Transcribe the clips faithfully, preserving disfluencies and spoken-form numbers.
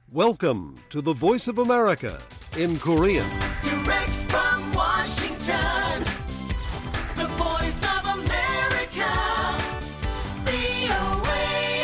Welcome to the Voice of America in Korean. Direct from Washington, the Voice of America, 브이오에이.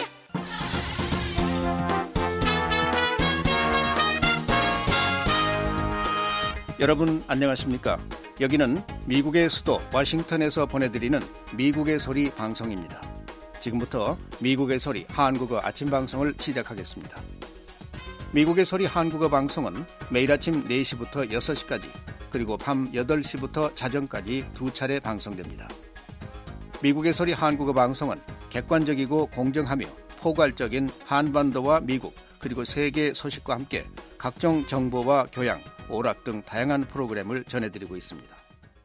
여러분 안녕하십니까? 여기는 미국의 수도 워싱턴에서 보내드리는 미국의 소리 방송입니다. 지금부터 미국의 소리 한국어 아침 방송을 시작하겠습니다. 미국의 소리 한국어 방송은 매일 아침 네 시부터 여섯 시까지 그리고 밤 여덟 시부터 자정까지 두 차례 방송됩니다. 미국의 소리 한국어 방송은 객관적이고 공정하며 포괄적인 한반도와 미국 그리고 세계 소식과 함께 각종 정보와 교양, 오락 등 다양한 프로그램을 전해드리고 있습니다.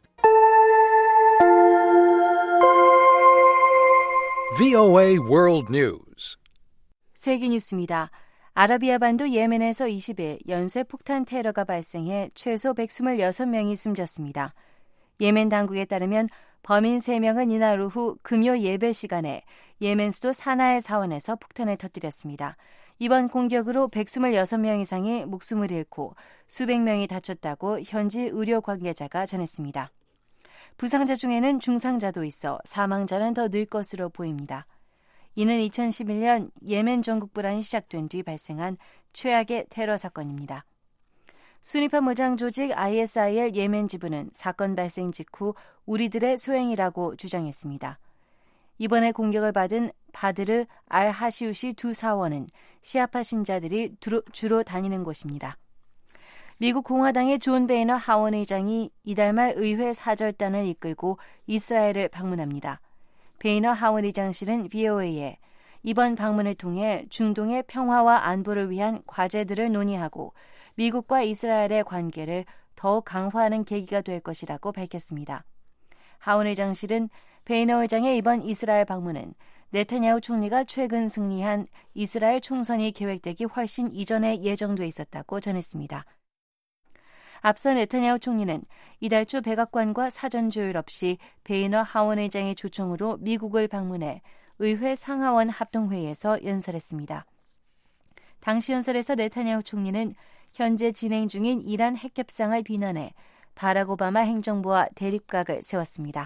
브이오에이 World News. 세계 뉴스입니다. 아라비아 반도 예멘에서 이십 일 연쇄 폭탄 테러가 발생해 최소 백이십육 명이 숨졌습니다. 예멘 당국에 따르면 범인 세 명은 이날 오후 금요 예배 시간에 예멘 수도 사나의 사원에서 폭탄을 터뜨렸습니다. 이번 공격으로 백이십육 명 이상이 목숨을 잃고 수백 명이 다쳤다고 현지 의료 관계자가 전했습니다. 부상자 중에는 중상자도 있어 사망자는 더 늘 것으로 보입니다. 이는 이천십일 년 예멘 전국 불안이 시작된 뒤 발생한 최악의 테러 사건입니다. 순위파 무장 조직 아이에스아이엘 예멘 지부는 사건 발생 직후 우리들의 소행이라고 주장했습니다. 이번에 공격을 받은 바드르 알-하시우시 두 사원은 시아파 신자들이 주로, 주로 다니는 곳입니다. 미국 공화당의 존 베이너 하원 의장이 이달 말 의회 사절단을 이끌고 이스라엘을 방문합니다. 베이너 하원 의장실은 브이오에이에 이번 방문을 통해 중동의 평화와 안보를 위한 과제들을 논의하고 미국과 이스라엘의 관계를 더욱 강화하는 계기가 될 것이라고 밝혔습니다. 하원 의장실은 베이너 의장의 이번 이스라엘 방문은 네타냐후 총리가 최근 승리한 이스라엘 총선이 계획되기 훨씬 이전에 예정돼 있었다고 전했습니다. 앞서 네타냐후 총리는 이달 초 백악관과 사전 조율 없이 베이너 하원 의장의 초청으로 미국을 방문해 의회 상하원 합동회의에서 연설했습니다. 당시 연설에서 네타냐후 총리는 현재 진행 중인 이란 핵 협상을 비난해 바락 오바마 행정부와 대립각을 세웠습니다.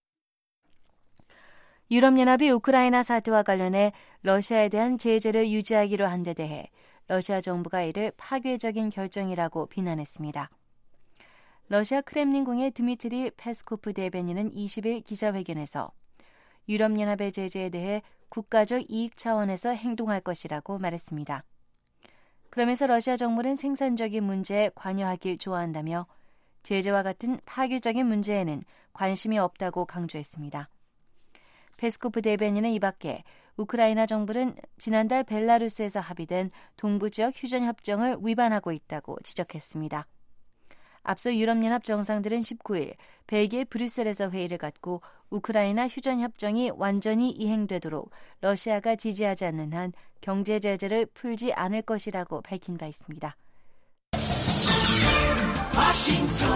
유럽연합이 우크라이나 사태와 관련해 러시아에 대한 제재를 유지하기로 한 데 대해 러시아 정부가 이를 파괴적인 결정이라고 비난했습니다. 러시아 크렘린궁의 드미트리 페스코프 대변인은 이십 일 기자회견에서 유럽연합의 제재에 대해 국가적 이익 차원에서 행동할 것이라고 말했습니다. 그러면서 러시아 정부는 생산적인 문제에 관여하길 좋아한다며 제재와 같은 파괴적인 문제에는 관심이 없다고 강조했습니다. 페스코프 대변인은 이 밖에 우크라이나 정부는 지난달 벨라루스에서 합의된 동부지역 휴전협정을 위반하고 있다고 지적했습니다. 앞서 유럽연합 정상들은 십구 일 벨기에 브뤼셀에서 회의를 갖고 우크라이나 휴전협정이 완전히 이행되도록 러시아가 지지하지 않는 한 경제 제재를 풀지 않을 것이라고 밝힌 바 있습니다. 워싱턴,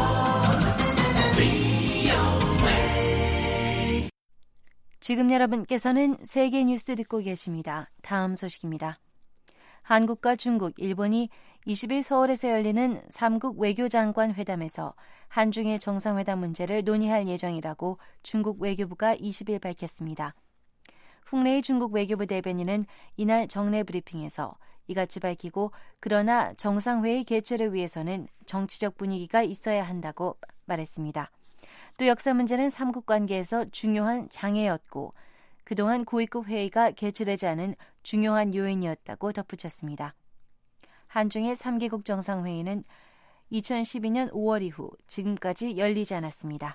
브이오에이. 지금 여러분께서는 세계 뉴스 듣고 계십니다. 다음 소식입니다. 한국과 중국, 일본이 이십 일 서울에서 열리는 삼국 외교장관 회담에서 한중일 정상회담 문제를 논의할 예정이라고 중국 외교부가 이십 일 밝혔습니다. 홍래희 중국 외교부 대변인은 이날 정례 브리핑에서 이같이 밝히고 그러나 정상회의 개최를 위해서는 정치적 분위기가 있어야 한다고 말했습니다. 또 역사 문제는 삼국 관계에서 중요한 장애였고 그동안 고위급 회의가 개최되지 않은 중요한 요인이었다고 덧붙였습니다. 한중일 삼 개국 정상회의는 이천십이 년 오월 이후 지금까지 열리지 않았습니다.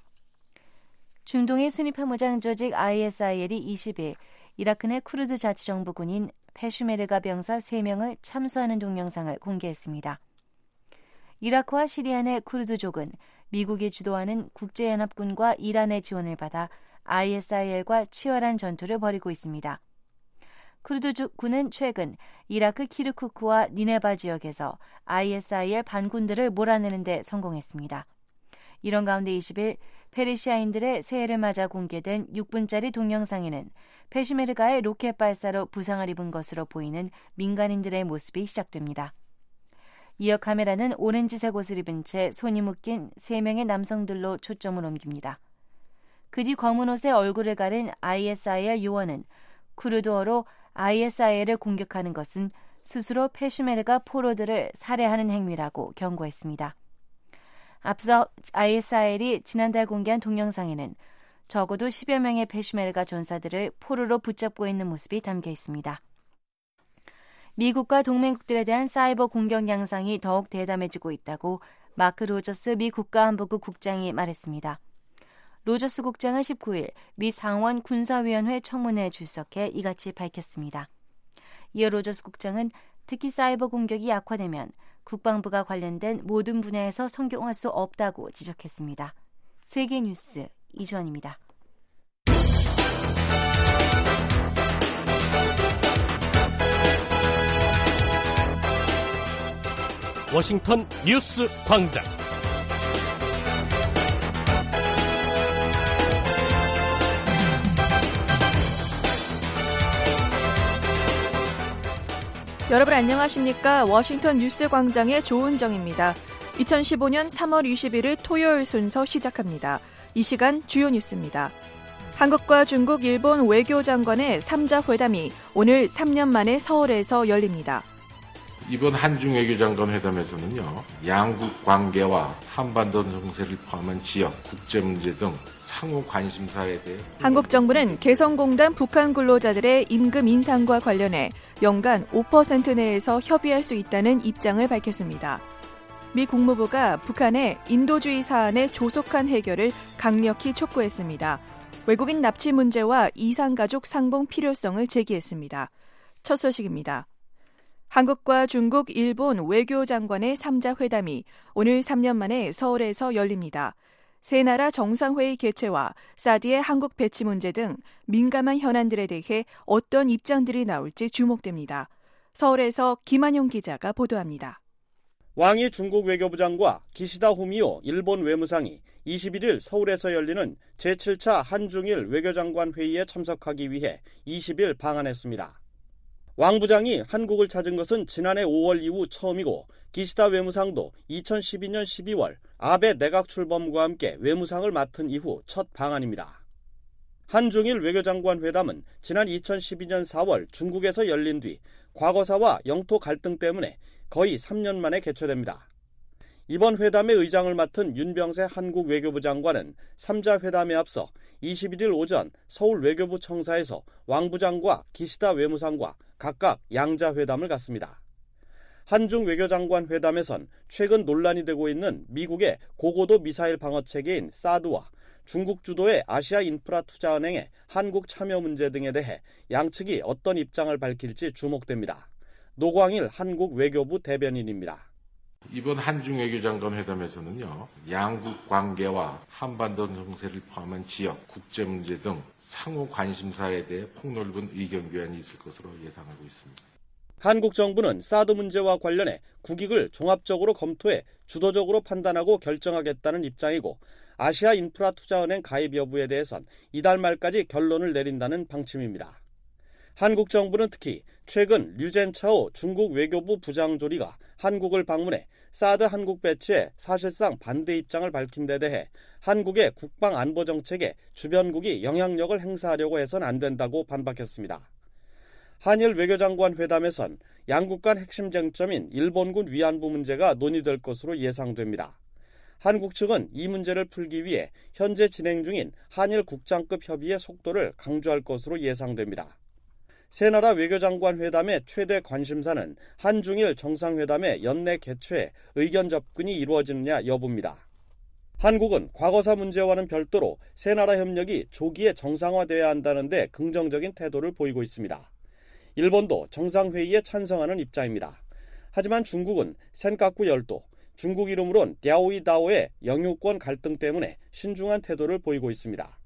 중동의 순위파 무장 조직 아이에스아이엘이 이십 일 이라크 내 쿠르드 자치정부군인 페슈메르가 병사 세 명을 참수하는 동영상을 공개했습니다. 이라크와 시리아 내 쿠르드족은 미국이 주도하는 국제연합군과 이란의 지원을 받아 아이에스아이엘과 치열한 전투를 벌이고 있습니다. 쿠르드군은 최근 이라크 키르쿠크와 니네바 지역에서 아이에스아이엘 반군들을 몰아내는 데 성공했습니다. 이런 가운데 이십 일 페르시아인들의 새해를 맞아 공개된 육 분짜리 동영상에는 페슈메르가의 로켓 발사로 부상을 입은 것으로 보이는 민간인들의 모습이 시작됩니다. 이어 카메라는 오렌지색 옷을 입은 채 손이 묶인 세 명의 남성들로 초점을 옮깁니다. 그 뒤 검은 옷에 얼굴을 가린 아이에스아이엘 요원은 쿠르드어로 아이에스아이엘을 공격하는 것은 스스로 페슈메르가 포로들을 살해하는 행위라고 경고했습니다. 앞서 아이에스아이엘이 지난달 공개한 동영상에는 적어도 십여 명의 페슈메르가 전사들을 포로로 붙잡고 있는 모습이 담겨 있습니다. 미국과 동맹국들에 대한 사이버 공격 양상이 더욱 대담해지고 있다고 마크 로저스 미 국가안보국 국장이 말했습니다. 로저스 국장은 십구 일 미 상원 군사위원회 청문회에 출석해 이같이 밝혔습니다. 이어 로저스 국장은 특히 사이버 공격이 약화되면 국방부가 관련된 모든 분야에서 성공할 수 없다고 지적했습니다. 세계뉴스 이주원입니다. 워싱턴 뉴스 광장. 여러분 안녕하십니까? 워싱턴 뉴스 광장의 조은정입니다. 이천십오 년 삼월 이십일일 토요일 순서 시작합니다. 이 시간 주요 뉴스입니다. 한국과 중국, 일본 외교장관의 삼자 회담이 오늘 삼 년 만에 서울에서 열립니다. 이번 한중 외교장관 회담에서는요, 양국 관계와 한반도 정세를 포함한 지역, 국제 문제 등 상호 관심사에 대해 한국 정부는 개성공단 북한 근로자들의 임금 인상과 관련해 연간 오 퍼센트 내에서 협의할 수 있다는 입장을 밝혔습니다. 미 국무부가 북한의 인도주의 사안의 조속한 해결을 강력히 촉구했습니다. 외국인 납치 문제와 이산가족 상봉 필요성을 제기했습니다. 첫 소식입니다. 한국과 중국, 일본 외교장관의 삼자 회담이 오늘 삼 년 만에 서울에서 열립니다. 세 나라 정상회의 개최와 사드의 한국 배치 문제 등 민감한 현안들에 대해 어떤 입장들이 나올지 주목됩니다. 서울에서 김한용 기자가 보도합니다. 왕이 중국 외교부장과 기시다 후미오 일본 외무상이 이십일일 서울에서 열리는 제칠 차 한중일 외교장관 회의에 참석하기 위해 이십일 방한했습니다. 왕 부장이 한국을 찾은 것은 지난해 오월 이후 처음이고 기시다 외무상도 이천십이 년 십이월 아베 내각 출범과 함께 외무상을 맡은 이후 첫 방한입니다. 한중일 외교장관 회담은 지난 이천십이 년 사월 중국에서 열린 뒤 과거사와 영토 갈등 때문에 거의 삼 년 만에 개최됩니다. 이번 회담의 의장을 맡은 윤병세 한국 외교부 장관은 삼자 회담에 앞서 이십일일 오전 서울 외교부 청사에서 왕 부장과 기시다 외무상과 각각 양자 회담을 갖습니다. 한중 외교장관 회담에선 최근 논란이 되고 있는 미국의 고고도 미사일 방어 체계인 사드와 중국 주도의 아시아 인프라 투자은행의 한국 참여 문제 등에 대해 양측이 어떤 입장을 밝힐지 주목됩니다. 노광일 한국 외교부 대변인입니다. 이번 한중 외교장관 회담에서는요, 양국 관계와 한반도 정세를 포함한 지역, 국제 문제 등 상호 관심사에 대해 폭넓은 의견 교환이 있을 것으로 예상하고 있습니다. 한국 정부는 사드 문제와 관련해 국익을 종합적으로 검토해 주도적으로 판단하고 결정하겠다는 입장이고 아시아 인프라 투자은행 가입 여부에 대해선 이달 말까지 결론을 내린다는 방침입니다. 한국 정부는 특히 최근 류젠차오 중국 외교부 부장조리가 한국을 방문해 사드 한국 배치에 사실상 반대 입장을 밝힌 데 대해 한국의 국방 안보 정책에 주변국이 영향력을 행사하려고 해선 안 된다고 반박했습니다. 한일 외교장관 회담에선 양국 간 핵심 쟁점인 일본군 위안부 문제가 논의될 것으로 예상됩니다. 한국 측은 이 문제를 풀기 위해 현재 진행 중인 한일 국장급 협의의 속도를 강조할 것으로 예상됩니다. 세 나라 외교장관 회담의 최대 관심사는 한중일 정상회담의 연내 개최에 의견 접근이 이루어지느냐 여부입니다. 한국은 과거사 문제와는 별도로 세 나라 협력이 조기에 정상화돼야 한다는 데 긍정적인 태도를 보이고 있습니다. 일본도 정상회의에 찬성하는 입장입니다. 하지만 중국은 센카쿠 열도, 중국 이름으론 랴오이다오의 영유권 갈등 때문에 신중한 태도를 보이고 있습니다.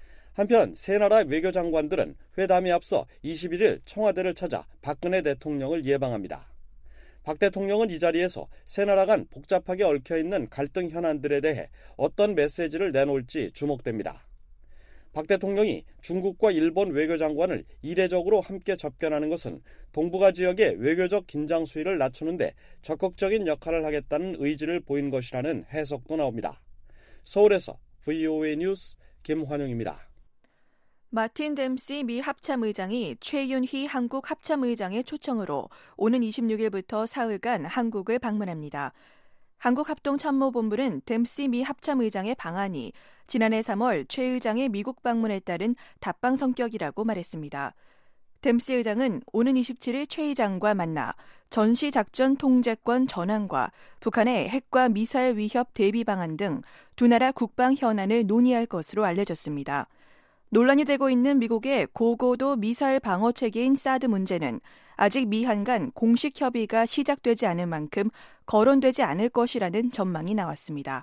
한편 세 나라 외교장관들은 회담에 앞서 이십일일 청와대를 찾아 박근혜 대통령을 예방합니다. 박 대통령은 이 자리에서 세 나라 간 복잡하게 얽혀있는 갈등 현안들에 대해 어떤 메시지를 내놓을지 주목됩니다. 박 대통령이 중국과 일본 외교장관을 이례적으로 함께 접견하는 것은 동북아 지역의 외교적 긴장 수위를 낮추는데 적극적인 역할을 하겠다는 의지를 보인 것이라는 해석도 나옵니다. 서울에서 브이오에이 뉴스 김환용입니다. 마틴 댐시 미 합참의장이 최윤희 한국 합참의장의 초청으로 오는 이십육일부터 사흘간 한국을 방문합니다. 한국합동참모본부는 댐시 미 합참의장의 방한이 지난해 삼월 최 의장의 미국 방문에 따른 답방 성격이라고 말했습니다. 댐시 의장은 오는 이십칠일 최 의장과 만나 전시작전 통제권 전환과 북한의 핵과 미사일 위협 대비 방안 등 두 나라 국방 현안을 논의할 것으로 알려졌습니다. 논란이 되고 있는 미국의 고고도 미사일 방어 체계인 사드 문제는 아직 미한 간 공식 협의가 시작되지 않은 만큼 거론되지 않을 것이라는 전망이 나왔습니다.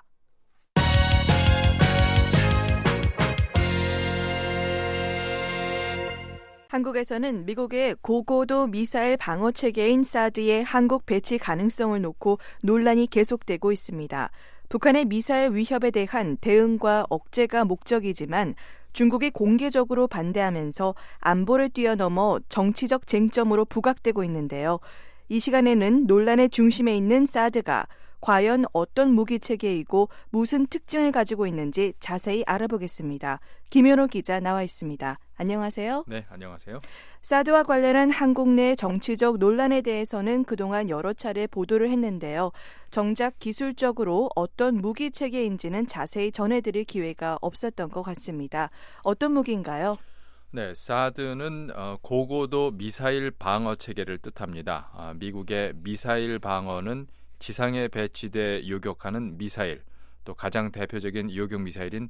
한국에서는 미국의 고고도 미사일 방어 체계인 사드의 한국 배치 가능성을 놓고 논란이 계속되고 있습니다. 북한의 미사일 위협에 대한 대응과 억제가 목적이지만 중국이 공개적으로 반대하면서 안보를 뛰어넘어 정치적 쟁점으로 부각되고 있는데요. 이 시간에는 논란의 중심에 있는 사드가 과연 어떤 무기체계이고 무슨 특징을 가지고 있는지 자세히 알아보겠습니다. 김현호 기자 나와 있습니다. 안녕하세요. 네, 안녕하세요. 사드와 관련한 한국 내 정치적 논란에 대해서는 그동안 여러 차례 보도를 했는데요. 정작 기술적으로 어떤 무기체계인지는 자세히 전해드릴 기회가 없었던 것 같습니다. 어떤 무기인가요? 네, 사드는 어, 고고도 미사일 방어 체계를 뜻합니다. 아, 미국의 미사일 방어는 지상에 배치돼 요격하는 미사일, 또 가장 대표적인 요격 미사일인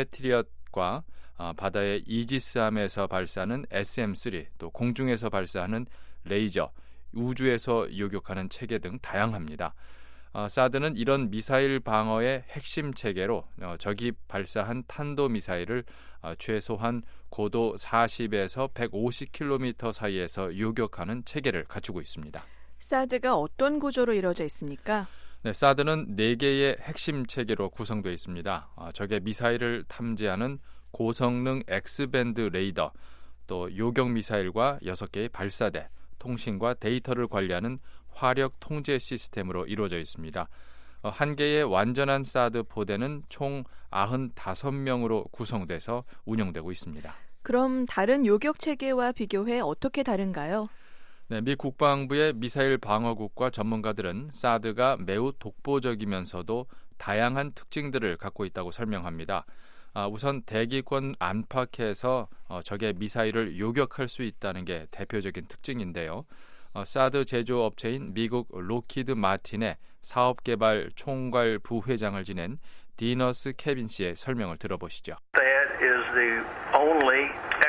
패트리엇과 어, 바다의 이지스함에서 발사하는 에스엠 쓰리, 또 공중에서 발사하는 레이저, 우주에서 요격하는 체계 등 다양합니다. 어, 사드는 이런 미사일 방어의 핵심 체계로 어, 적이 발사한 탄도미사일을 어, 최소한 고도 사십에서 백오십 킬로미터 사이에서 요격하는 체계를 갖추고 있습니다. 사드가 어떤 구조로 이루어져 있습니까? 네, 사드는 네 개의 핵심 체계로 구성되어 있습니다. 어, 적의 미사일을 탐지하는 고성능 X밴드 레이더, 또 요격 미사일과 여섯 개의 발사대, 통신과 데이터를 관리하는 화력 통제 시스템으로 이루어져 있습니다. 어, 한 개의 완전한 사드 포대는 총 구십오 명으로 구성돼서 운영되고 있습니다. 그럼 다른 요격 체계와 비교해 어떻게 다른가요? 네, 미 국방부의 미사일 방어국과 전문가들은 사드가 매우 독보적이면서도 다양한 특징들을 갖고 있다고 설명합니다. 아, 우선 대기권 안팎에서 어, 적의 미사일을 요격할 수 있다는 게 대표적인 특징인데요. 어, 사드 제조업체인 미국 록히드 마틴의 사업개발 총괄 부회장을 지낸 디너스 케빈 씨의 설명을 들어보시죠. That is the only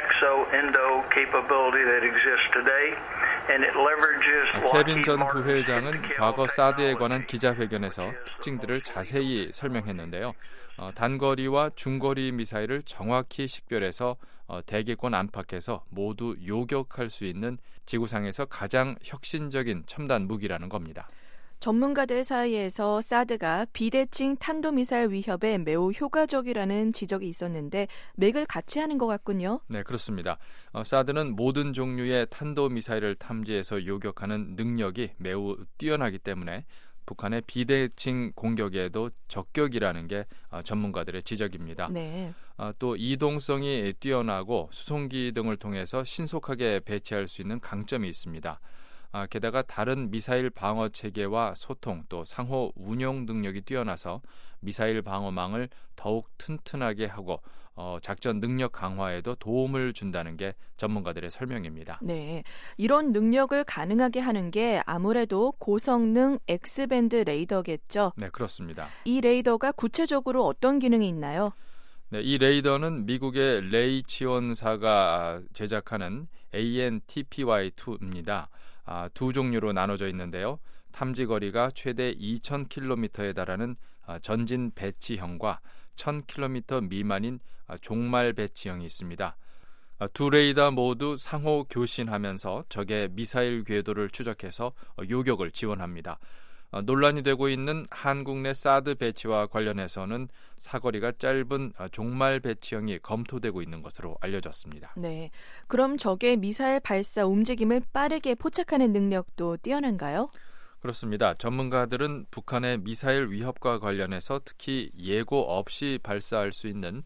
exo-endo capability that exists today, and it leverages. 케빈 전 부회장은 과거 사드에 관한 기자회견에서 특징들을 자세히 설명했는데요. 어, 단거리와 중거리 미사일을 정확히 식별해서 어, 대기권 안팎에서 모두 요격할 수 있는 지구상에서 가장 혁신적인 첨단 무기라는 겁니다. 전문가들 사이에서 사드가 비대칭 탄도미사일 위협에 매우 효과적이라는 지적이 있었는데 맥을 같이 하는 것 같군요. 네, 그렇습니다. 어, 사드는 모든 종류의 탄도미사일을 탐지해서 요격하는 능력이 매우 뛰어나기 때문에 북한의 비대칭 공격에도 적격이라는 게 어, 전문가들의 지적입니다. 네. 어, 또 이동성이 뛰어나고 수송기 등을 통해서 신속하게 배치할 수 있는 강점이 있습니다. 아, 게다가 다른 미사일 방어 체계와 소통 또 상호 운용 능력이 뛰어나서 미사일 방어망을 더욱 튼튼하게 하고 어, 작전 능력 강화에도 도움을 준다는 게 전문가들의 설명입니다. 네, 이런 능력을 가능하게 하는 게 아무래도 고성능 X밴드 레이더겠죠? 네, 그렇습니다. 이 레이더가 구체적으로 어떤 기능이 있나요? 네, 이 레이더는 미국의 레이 지원사가 제작하는 에이엔티피와이 투입니다. 아, 두 종류로 나눠져 있는데요. 탐지 거리가 최대 이천 킬로미터에 달하는 아, 전진 배치형과 천 킬로미터 미만인 아, 종말 배치형이 있습니다. 두 레이더 모두 상호 교신하면서 적의 미사일 궤도를 추적해서 요격을 지원합니다. 논란이 되고 있는 한국 내 사드 배치와 관련해서는 사거리가 짧은 종말 배치형이 검토되고 있는 것으로 알려졌습니다. 네, 그럼 적의 미사일 발사 움직임을 빠르게 포착하는 능력도 뛰어난가요? 그렇습니다. 전문가들은 북한의 미사일 위협과 관련해서 특히 예고 없이 발사할 수 있는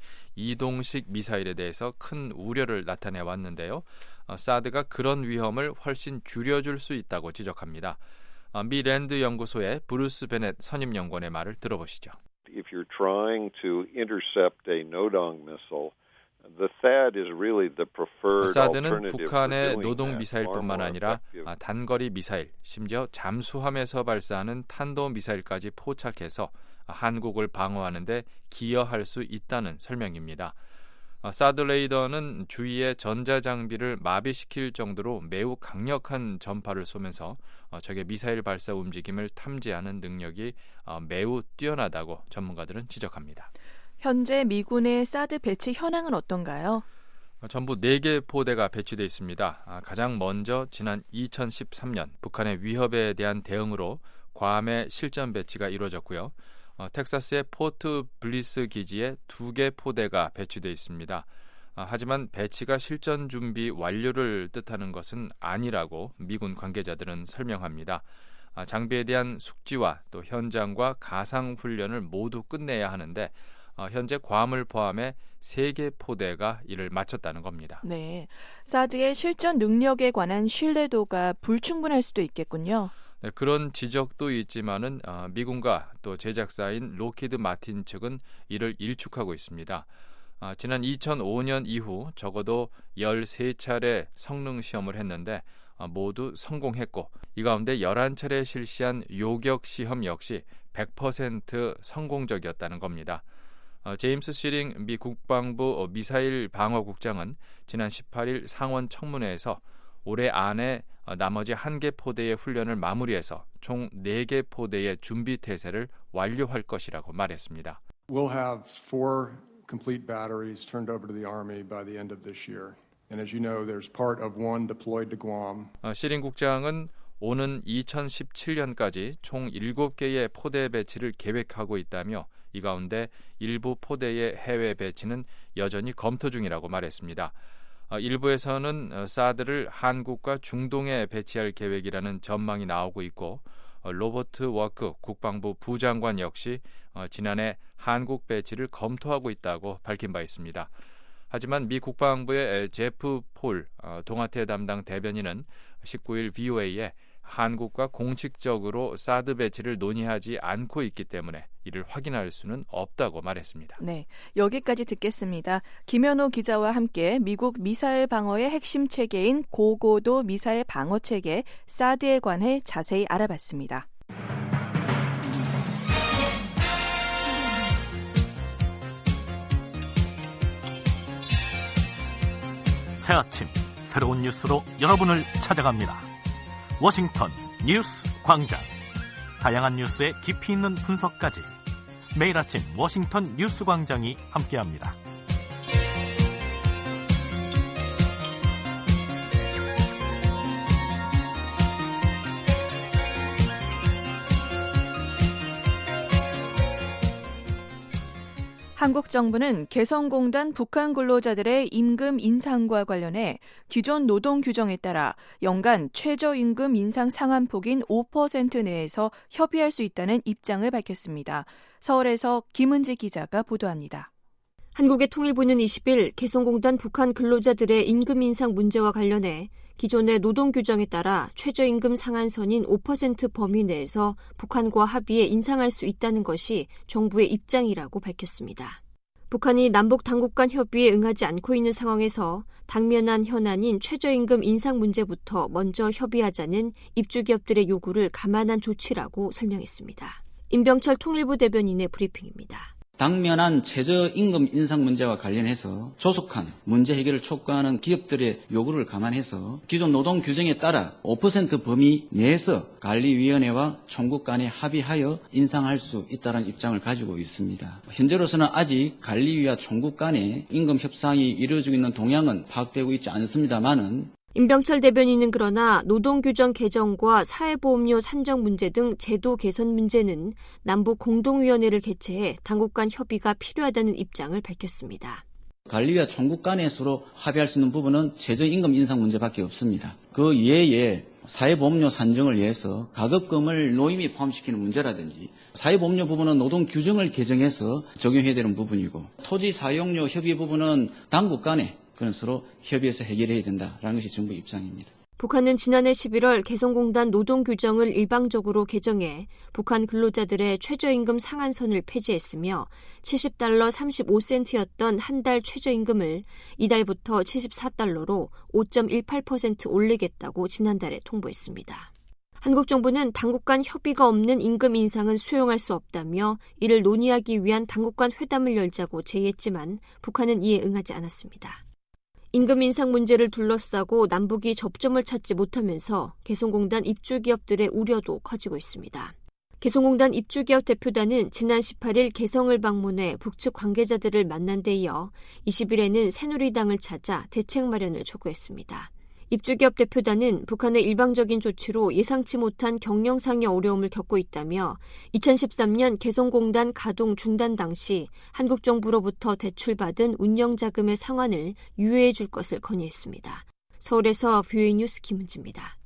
이동식 미사일에 대해서 큰 우려를 나타내 왔는데요. 사드가 그런 위험을 훨씬 줄여줄 수 있다고 지적합니다. 미 랜드 연구소의 브루스 베넷 선임연구원의 말을 들어보시죠. If you're trying to intercept a Nodong missile, the THAAD is really the preferred 사드는 alternative 북한의 for doing 노동 that. 미사일뿐만 아니라 단거리 미사일, 심지어 잠수함에서 발사하는 탄도 미사일까지 포착해서 한국을 방어하는 데 기여할 수 있다는 설명입니다. 사드 레이더는 주위의 전자장비를 마비시킬 정도로 매우 강력한 전파를 쏘면서 적의 미사일 발사 움직임을 탐지하는 능력이 매우 뛰어나다고 전문가들은 지적합니다. 현재 미군의 사드 배치 현황은 어떤가요? 전부 네 개 포대가 배치되어 있습니다. 가장 먼저 지난 이천십삼 년 북한의 위협에 대한 대응으로 괌에 실전 배치가 이루어졌고요. 어, 텍사스의 포트 블리스 기지에 두 개 포대가 배치되어 있습니다. 아, 하지만 배치가 실전 준비 완료를 뜻하는 것은 아니라고 미군 관계자들은 설명합니다. 아, 장비에 대한 숙지와 또 현장과 가상 훈련을 모두 끝내야 하는데 어, 현재 괌을 포함해 세 개 포대가 이를 마쳤다는 겁니다. 네, 사드의 실전 능력에 관한 신뢰도가 불충분할 수도 있겠군요. 네, 그런 지적도 있지만은 어, 미군과 또 제작사인 로키드 마틴 측은 이를 일축하고 있습니다. 어, 지난 이천오 년 이후 적어도 열세 차례 성능 시험을 했는데 어, 모두 성공했고 이 가운데 열한 차례 실시한 요격 시험 역시 백 퍼센트 성공적이었다는 겁니다. 어, 제임스 시링 미 국방부 미사일 방어국장은 지난 십팔 일 상원 청문회에서 올해 안에 나머지 한 개 포대의 훈련을 마무리해서 총 네 개 포대의 준비 태세를 완료할 것이라고 말했습니다. We'll have four complete batteries turned over to the Army by the end of this year. And as you know, there's part of one deployed to Guam. 어, 시린 국장은 오는 이천십칠 년까지 총 일곱 개의 포대 배치를 계획하고 있다며 이 가운데 일부 포대의 해외 배치는 여전히 검토 중이라고 말했습니다. 어, 일부에서는 어, 사드를 한국과 중동에 배치할 계획이라는 전망이 나오고 있고 어, 로버트 워크 국방부 부장관 역시 어, 지난해 한국 배치를 검토하고 있다고 밝힌 바 있습니다. 하지만 미 국방부의 제프 폴 어, 동아태 담당 대변인은 십구 일 브이오에이에 한국과 공식적으로 사드 배치를 논의하지 않고 있기 때문에 이를 확인할 수는 없다고 말했습니다. 네, 여기까지 듣겠습니다. 김현호 기자와 함께 미국 미사일 방어의 핵심 체계인 고고도 미사일 방어 체계 사드에 관해 자세히 알아봤습니다. 새 아침 새로운 뉴스로 여러분을 찾아갑니다. 워싱턴 뉴스 광장. 다양한 뉴스의 깊이 있는 분석까지 매일 아침 워싱턴 뉴스 광장이 함께합니다. 한국 정부는 개성공단 북한 근로자들의 임금 인상과 관련해 기존 노동 규정에 따라 연간 최저임금 인상 상한폭인 오 퍼센트 내에서 협의할 수 있다는 입장을 밝혔습니다. 서울에서 김은지 기자가 보도합니다. 한국의 통일부는 이십 일 개성공단 북한 근로자들의 임금 인상 문제와 관련해 기존의 노동 규정에 따라 최저임금 상한선인 오 퍼센트 범위 내에서 북한과 합의해 인상할 수 있다는 것이 정부의 입장이라고 밝혔습니다. 북한이 남북 당국 간 협의에 응하지 않고 있는 상황에서 당면한 현안인 최저임금 인상 문제부터 먼저 협의하자는 입주기업들의 요구를 감안한 조치라고 설명했습니다. 임병철 통일부 대변인의 브리핑입니다. 당면한 최저임금 인상 문제와 관련해서 조속한 문제 해결을 촉구하는 기업들의 요구를 감안해서 기존 노동 규정에 따라 오 퍼센트 범위 내에서 관리위원회와 총국 간에 합의하여 인상할 수 있다는 입장을 가지고 있습니다. 현재로서는 아직 관리위와 총국 간에 임금 협상이 이루어지고 있는 동향은 파악되고 있지 않습니다만은 임병철 대변인은 그러나 노동규정 개정과 사회보험료 산정 문제 등 제도 개선 문제는 남북 공동위원회를 개최해 당국 간 협의가 필요하다는 입장을 밝혔습니다. 관리위와 총국 간에 서로 합의할 수 있는 부분은 최저임금 인상 문제밖에 없습니다. 그 이외에 사회보험료 산정을 위해서 가급금을 노임이 포함시키는 문제라든지 사회보험료 부분은 노동규정을 개정해서 적용해야 되는 부분이고 토지 사용료 협의 부분은 당국 간에 그건 서로 협의해서 해결해야 된다라는 것이 정부 입장입니다. 북한은 지난해 십일월 개성공단 노동규정을 일방적으로 개정해 북한 근로자들의 최저임금 상한선을 폐지했으며 칠십 달러 삼십오 센트였던 한 달 최저임금을 이달부터 칠십사 달러로 오 점 일팔 퍼센트 올리겠다고 지난달에 통보했습니다. 한국 정부는 당국 간 협의가 없는 임금 인상은 수용할 수 없다며 이를 논의하기 위한 당국 간 회담을 열자고 제의했지만 북한은 이에 응하지 않았습니다. 임금 인상 문제를 둘러싸고 남북이 접점을 찾지 못하면서 개성공단 입주기업들의 우려도 커지고 있습니다. 개성공단 입주기업 대표단은 지난 십팔 일 개성을 방문해 북측 관계자들을 만난 데 이어 이십 일에는 새누리당을 찾아 대책 마련을 촉구했습니다. 입주기업 대표단은 북한의 일방적인 조치로 예상치 못한 경영상의 어려움을 겪고 있다며 이천십삼 년 개성공단 가동 중단 당시 한국 정부로부터 대출받은 운영자금의 상환을 유예해 줄 것을 건의했습니다. 서울에서 뷰이 뉴스 김은지입니다.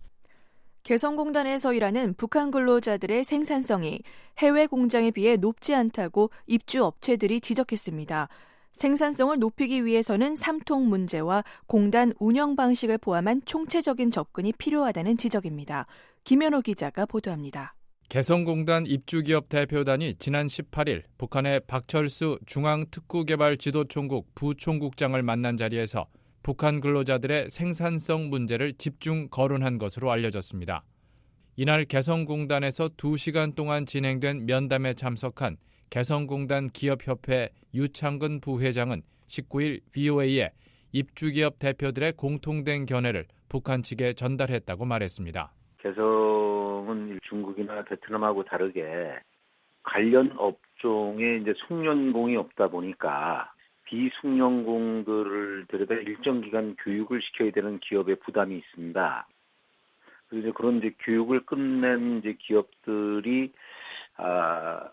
개성공단에서 일하는 북한 근로자들의 생산성이 해외 공장에 비해 높지 않다고 입주업체들이 지적했습니다. 생산성을 높이기 위해서는 삼통 문제와 공단 운영 방식을 포함한 총체적인 접근이 필요하다는 지적입니다. 김현호 기자가 보도합니다. 개성공단 입주기업 대표단이 지난 십팔 일 북한의 박철수 중앙특구개발지도총국 부총국장을 만난 자리에서 북한 근로자들의 생산성 문제를 집중 거론한 것으로 알려졌습니다. 이날 개성공단에서 두 시간 동안 진행된 면담에 참석한 개성공단 기업협회 유창근 부회장은 십구 일 브이오에이에 입주기업 대표들의 공통된 견해를 북한 측에 전달했다고 말했습니다. 개성은 중국이나 베트남하고 다르게 관련 업종에 이제 숙련공이 없다 보니까 비숙련공들을 데려다 일정 기간 교육을 시켜야 되는 기업의 부담이 있습니다. 그래서 이제 그런 이제 교육을 끝낸 이제 기업들이 아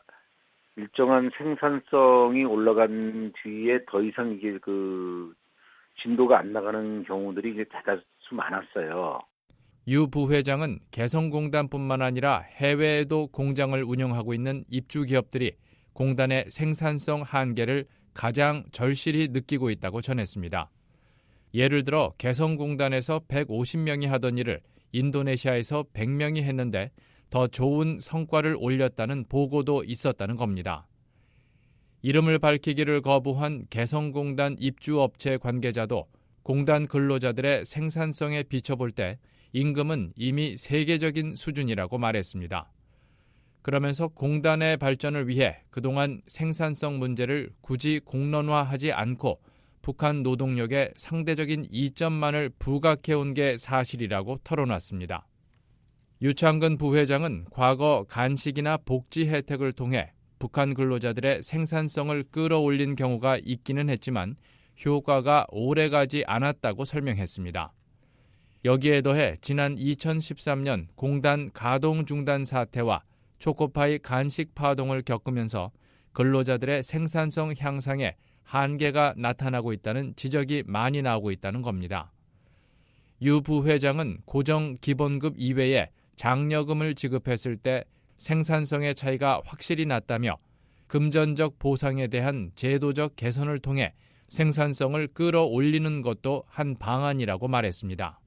일정한 생산성이 올라간 뒤에 더 이상 이게 그 진도가 안 나가는 경우들이 이제 대다수 많았어요. 유 부회장은 개성공단뿐만 아니라 해외에도 공장을 운영하고 있는 입주기업들이 공단의 생산성 한계를 가장 절실히 느끼고 있다고 전했습니다. 예를 들어 개성공단에서 백오십 명이 하던 일을 인도네시아에서 백 명이 했는데 더 좋은 성과를 올렸다는 보고도 있었다는 겁니다. 이름을 밝히기를 거부한 개성공단 입주업체 관계자도 공단 근로자들의 생산성에 비춰볼 때 임금은 이미 세계적인 수준이라고 말했습니다. 그러면서 공단의 발전을 위해 그동안 생산성 문제를 굳이 공론화하지 않고 북한 노동력에 상대적인 이점만을 부각해온 게 사실이라고 털어놨습니다. 유창근 부회장은 과거 간식이나 복지 혜택을 통해 북한 근로자들의 생산성을 끌어올린 경우가 있기는 했지만 효과가 오래가지 않았다고 설명했습니다. 여기에 더해 지난 이천십삼 년 공단 가동 중단 사태와 초코파이 간식 파동을 겪으면서 근로자들의 생산성 향상에 한계가 나타나고 있다는 지적이 많이 나오고 있다는 겁니다. 유 부회장은 고정 기본급 이외에 장려금을 지급했을 때 생산성의 차이가 확실히 났다며 금전적 보상에 대한 제도적 개선을 통해 생산성을 끌어올리는 것도 한 방안이라고 말했습니다.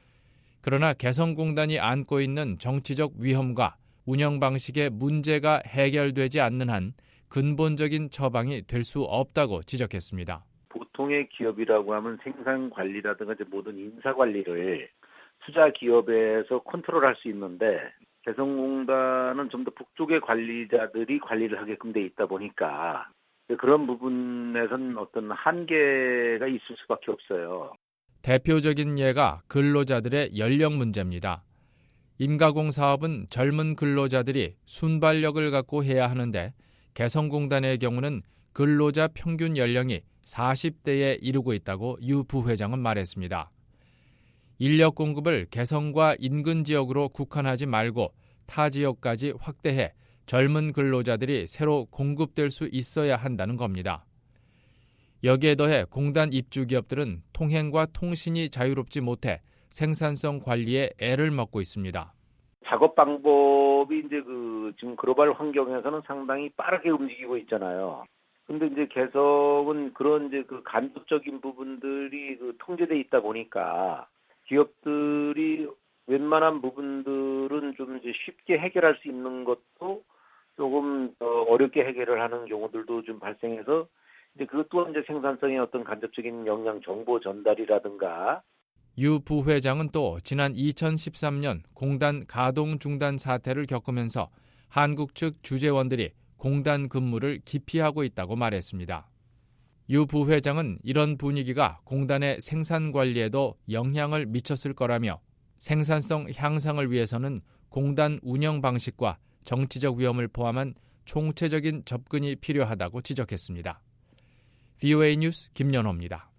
그러나 개성공단이 안고 있는 정치적 위험과 운영 방식의 문제가 해결되지 않는 한 근본적인 처방이 될 수 없다고 지적했습니다. 보통의 기업이라고 하면 생산 관리라든가 이제 모든 인사 관리를 투자 기업에서 컨트롤할 수 있는데 개성공단은 좀 더 북쪽의 관리자들이 관리를 하게끔 돼 있다 보니까 그런 부분에서는 어떤 한계가 있을 수밖에 없어요. 대표적인 예가 근로자들의 연령 문제입니다. 임가공 사업은 젊은 근로자들이 순발력을 갖고 해야 하는데 개성공단의 경우는 근로자 평균 연령이 사십 대에 이르고 있다고 유 부회장은 말했습니다. 인력 공급을 개성과 인근 지역으로 국한하지 말고 타 지역까지 확대해 젊은 근로자들이 새로 공급될 수 있어야 한다는 겁니다. 여기에 더해 공단 입주 기업들은 통행과 통신이 자유롭지 못해 생산성 관리에 애를 먹고 있습니다. 작업 방법이 이제 그 지금 글로벌 환경에서는 상당히 빠르게 움직이고 있잖아요. 근데 이제 개성은 그런 이제 그 간접적인 부분들이 그 통제돼 있다 보니까 기업들이 웬만한 부분들은 좀 이제 쉽게 해결할 수 있는 것도 조금 더 어렵게 해결을 하는 경우들도 좀 발생해서 이제 그것 또한 이제 생산성의 어떤 간접적인 영향 정보 전달이라든가. 유 부회장은 또 지난 이천십삼 년 공단 가동 중단 사태를 겪으면서 한국 측 주재원들이 공단 근무를 기피하고 있다고 말했습니다. 유 부회장은 이런 분위기가 공단의 생산 관리에도 영향을 미쳤을 거라며 생산성 향상을 위해서는 공단 운영 방식과 정치적 위험을 포함한 총체적인 접근이 필요하다고 지적했습니다. 브이오에이 뉴스 김연호입니다.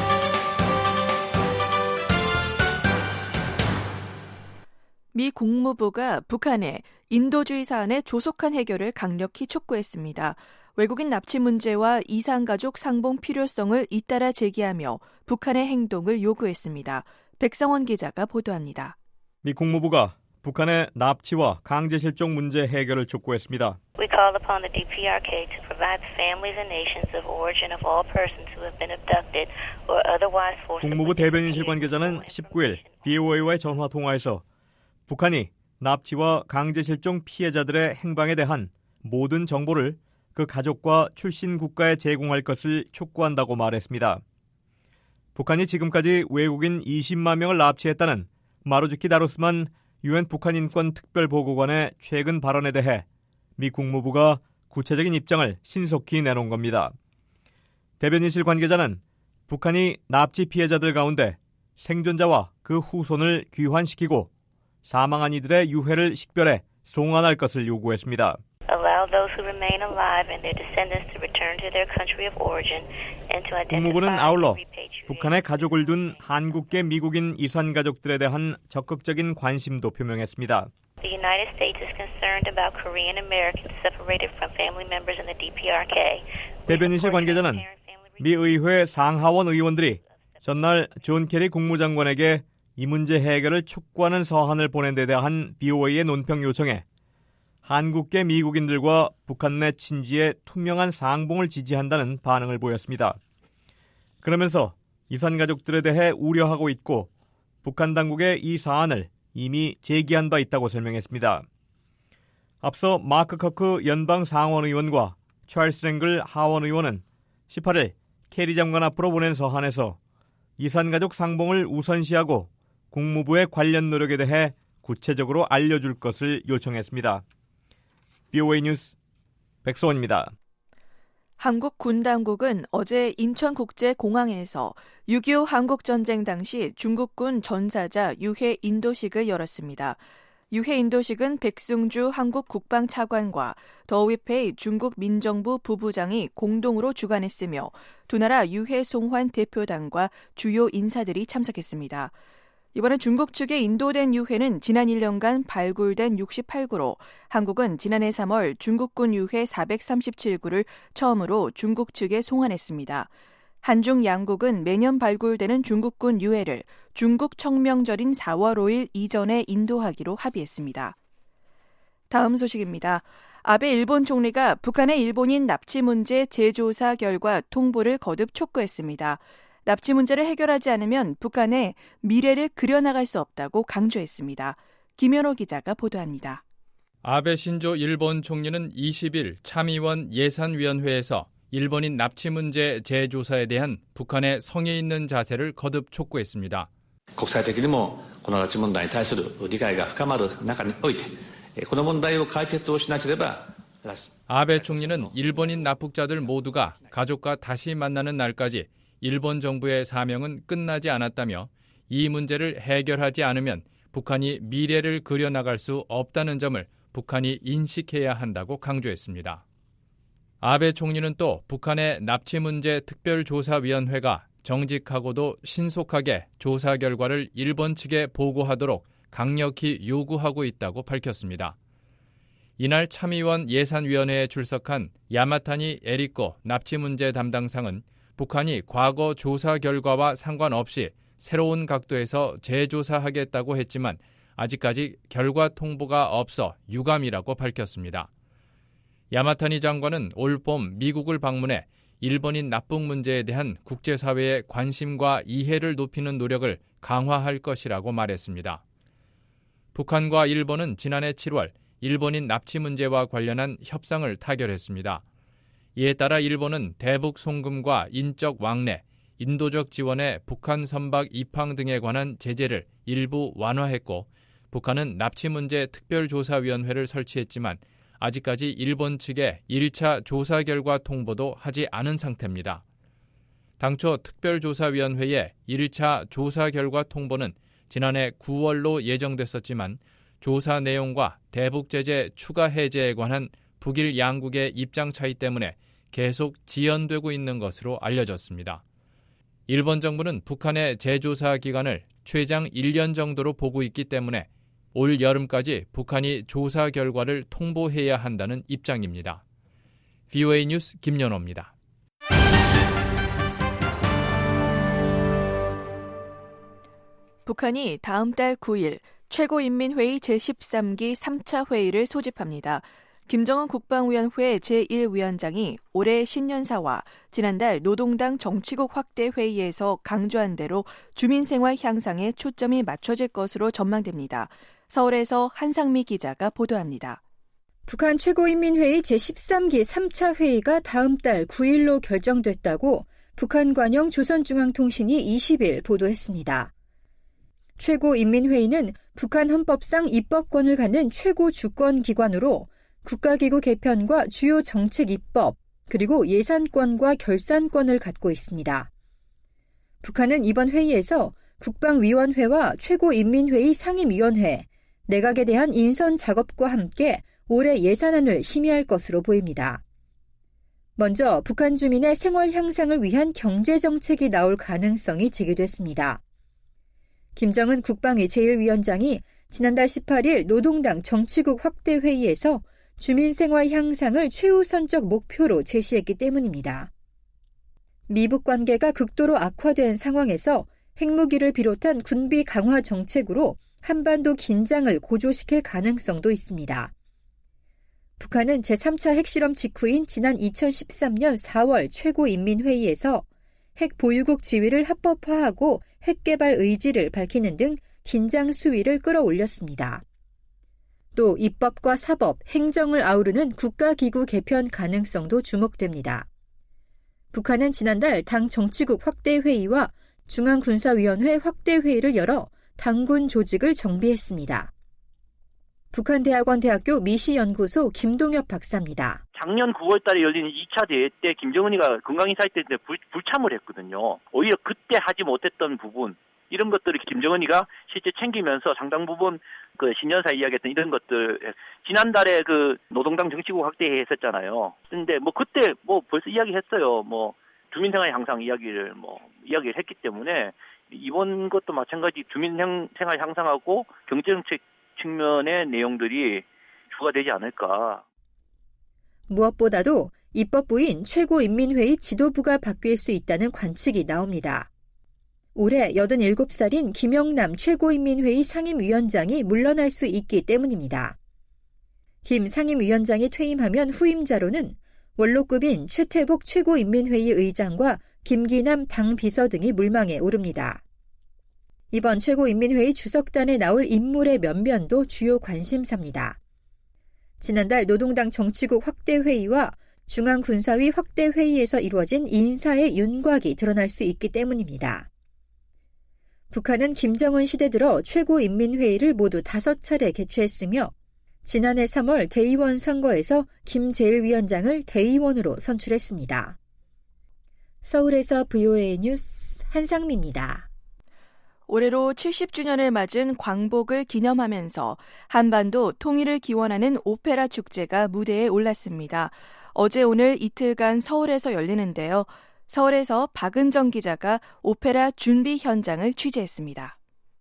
미 국무부가 북한의 인도주의 사안의 조속한 해결을 강력히 촉구했습니다. 외국인 납치 문제와 이산가족 상봉 필요성을 잇따라 제기하며 북한의 행동을 요구했습니다. 백성원 기자가 보도합니다. 미 국무부가 북한의 납치와 강제 실종 문제 해결을 촉구했습니다. We call upon the 디피아르케이 to provide the families and nations of origin of all persons who have been abducted or otherwise forcibly. 국무부 대변인실 관계자는 십구 일 브이오에이와의 전화 통화에서 북한이 납치와 강제 실종 피해자들의 행방에 대한 모든 정보를 그 가족과 출신 국가에 제공할 것을 촉구한다고 말했습니다. 북한이 지금까지 외국인 이십만 명을 납치했다는 마루주키 다루스만 유엔 북한 인권 특별보고관의 최근 발언에 대해 미 국무부가 구체적인 입장을 신속히 내놓은 겁니다. 대변인실 관계자는 북한이 납치 피해자들 가운데 생존자와 그 후손을 귀환시키고 사망한 이들의 유해를 식별해 송환할 것을 요구했습니다. 국무부는 아울러 북한에 가족을 둔 한국계 미국인 이산 가족들에 대한 적극적인 관심도 표명했습니다. The United States is concerned about Korean Americans separated from family members in the 디피아르케이. 대변인실 관계자는 미 의회 상하원 의원들이 전날 존 케리 국무장관에게 이 문제 해결을 촉구하는 서한을 보낸 데 대한 브이오에이의 논평 요청에 한국계 미국인들과 북한 내 친지의 투명한 상봉을 지지한다는 반응을 보였습니다. 그러면서 이산 가족들에 대해 우려하고 있고 북한 당국에 이 사안을 이미 제기한 바 있다고 설명했습니다. 앞서 마크 커크 연방 상원 의원과 찰스 랭글 하원 의원은 십팔 일 케리 장관 앞으로 보낸 서한에서 이산 가족 상봉을 우선시하고 국무부의 관련 노력에 대해 구체적으로 알려줄 것을 요청했습니다. 브이오에이 뉴스 백소원입니다. 한국 군 당국은 어제 인천국제공항에서 육이오 한국전쟁 당시 중국군 전사자 유해 인도식을 열었습니다. 유해 인도식은 백승주 한국 국방차관과 더위페이 중국 민정부 부부장이 공동으로 주관했으며 두 나라 유해 송환 대표단과 주요 인사들이 참석했습니다. 이번에 중국 측에 인도된 유해는 지난 일 년간 발굴된 육십팔 구로 한국은 지난해 삼월 중국군 유해 사백삼십칠 구를 처음으로 중국 측에 송환했습니다. 한중 양국은 매년 발굴되는 중국군 유해를 중국 청명절인 사월 오일 이전에 인도하기로 합의했습니다. 다음 소식입니다. 아베 일본 총리가 북한의 일본인 납치 문제 재조사 결과 통보를 거듭 촉구했습니다. 납치 문제를 해결하지 않으면 북한의 미래를 그려나갈 수 없다고 강조했습니다. 김현호 기자가 보도합니다. 아베 신조 일본 총리는 이십 일 참의원 예산위원회에서 일본인 납치 문제 재조사에 대한 북한의 성의 있는 자세를 거듭 촉구했습니다. 国際的にもこの拉致問題に対する理解が深まる中においてこの問題を解決をしなければ 아베 총리는 일본인 납북자들 모두가 가족과 다시 만나는 날까지 일본 정부의 사명은 끝나지 않았다며 이 문제를 해결하지 않으면 북한이 미래를 그려나갈 수 없다는 점을 북한이 인식해야 한다고 강조했습니다. 아베 총리는 또 북한의 납치문제 특별조사위원회가 정직하고도 신속하게 조사 결과를 일본 측에 보고하도록 강력히 요구하고 있다고 밝혔습니다. 이날 참의원 예산위원회에 출석한 야마타니 에리코 납치문제 담당상은 북한이 과거 조사 결과와 상관없이 새로운 각도에서 재조사하겠다고 했지만 아직까지 결과 통보가 없어 유감이라고 밝혔습니다. 야마타니 장관은 올봄 미국을 방문해 일본인 납북 문제에 대한 국제사회의 관심과 이해를 높이는 노력을 강화할 것이라고 말했습니다. 북한과 일본은 지난해 칠월 일본인 납치 문제와 관련한 협상을 타결했습니다. 이에 따라 일본은 대북 송금과 인적 왕래, 인도적 지원의 북한 선박 입항 등에 관한 제재를 일부 완화했고 북한은 납치 문제 특별조사위원회를 설치했지만 아직까지 일본 측에 일 차 조사 결과 통보도 하지 않은 상태입니다. 당초 특별조사위원회의 일 차 조사 결과 통보는 지난해 구월로 예정됐었지만 조사 내용과 대북 제재 추가 해제에 관한 북일 양국의 입장 차이 때문에 계속 지연되고 있는 것으로 알려졌습니다. 일본 정부는 북한의 재조사 기간을 최장 일 년 정도로 보고 있기 때문에 올 여름까지 북한이 조사 결과를 통보해야 한다는 입장입니다. 브이오에이 뉴스 김연호입니다. 북한이 다음 달 구 일 최고인민회의 제십삼 기 삼 차 회의를 소집합니다. 김정은 국방위원회 제일 위원장이 올해 신년사와 지난달 노동당 정치국 확대 회의에서 강조한 대로 주민생활 향상에 초점이 맞춰질 것으로 전망됩니다. 서울에서 한상미 기자가 보도합니다. 북한 최고인민회의 제십삼 기 삼 차 회의가 다음 달 구 일로 결정됐다고 북한 관영 조선중앙통신이 이십 일 보도했습니다. 최고인민회의는 북한 헌법상 입법권을 갖는 최고 주권기관으로 국가기구 개편과 주요 정책 입법, 그리고 예산권과 결산권을 갖고 있습니다. 북한은 이번 회의에서 국방위원회와 최고인민회의 상임위원회, 내각에 대한 인선 작업과 함께 올해 예산안을 심의할 것으로 보입니다. 먼저 북한 주민의 생활 향상을 위한 경제정책이 나올 가능성이 제기됐습니다. 김정은 국방위 제일 위원장이 지난달 십팔 일 노동당 정치국 확대 회의에서 주민생활 향상을 최우선적 목표로 제시했기 때문입니다. 미북 관계가 극도로 악화된 상황에서 핵무기를 비롯한 군비 강화 정책으로 한반도 긴장을 고조시킬 가능성도 있습니다. 북한은 제삼 차 핵실험 직후인 지난 이천십삼 년 사월 최고인민회의에서 핵 보유국 지위를 합법화하고 핵개발 의지를 밝히는 등 긴장 수위를 끌어올렸습니다. 또 입법과 사법, 행정을 아우르는 국가기구 개편 가능성도 주목됩니다. 북한은 지난달 당 정치국 확대회의와 중앙군사위원회 확대회의를 열어 당군 조직을 정비했습니다. 북한대학원 대학교 미시연구소 김동엽 박사입니다. 작년 구월 달에 열린 이 차 대회 때 김정은이가 건강인사회 때 불, 불참을 했거든요. 오히려 그때 하지 못했던 부분, 이런 것들을 김정은이가 실제 챙기면서 상당 부분 그 신년사 이야기했던 이런 것들, 지난달에 그 노동당 정치국 확대회 했었잖아요. 근데 뭐 그때 뭐 벌써 이야기했어요. 뭐 주민생활 향상 이야기를 뭐 이야기를 했기 때문에 이번 것도 마찬가지 주민생활 향상하고 경제정책 측면의 내용들이 주가 되지 않을까. 무엇보다도 입법부인 최고인민회의 지도부가 바뀔 수 있다는 관측이 나옵니다. 올해 여든일곱 살인 김영남 최고인민회의 상임위원장이 물러날 수 있기 때문입니다. 김 상임위원장이 퇴임하면 후임자로는 원로급인 최태복 최고인민회의 의장과 김기남 당비서 등이 물망에 오릅니다. 이번 최고인민회의 주석단에 나올 인물의 면면도 주요 관심사입니다. 지난달 노동당 정치국 확대회의와 중앙군사위 확대회의에서 이루어진 인사의 윤곽이 드러날 수 있기 때문입니다. 북한은 김정은 시대 들어 최고인민회의를 모두 다섯 차례 개최했으며 지난해 삼월 대의원 선거에서 김재일 위원장을 대의원으로 선출했습니다. 서울에서 브이오에이 뉴스 한상미입니다. 올해로 칠십 주년을 맞은 광복을 기념하면서 한반도 통일을 기원하는 오페라 축제가 무대에 올랐습니다. 어제 오늘 이틀간 서울에서 열리는데요. 서울에서 박은정 기자가 오페라 준비 현장을 취재했습니다.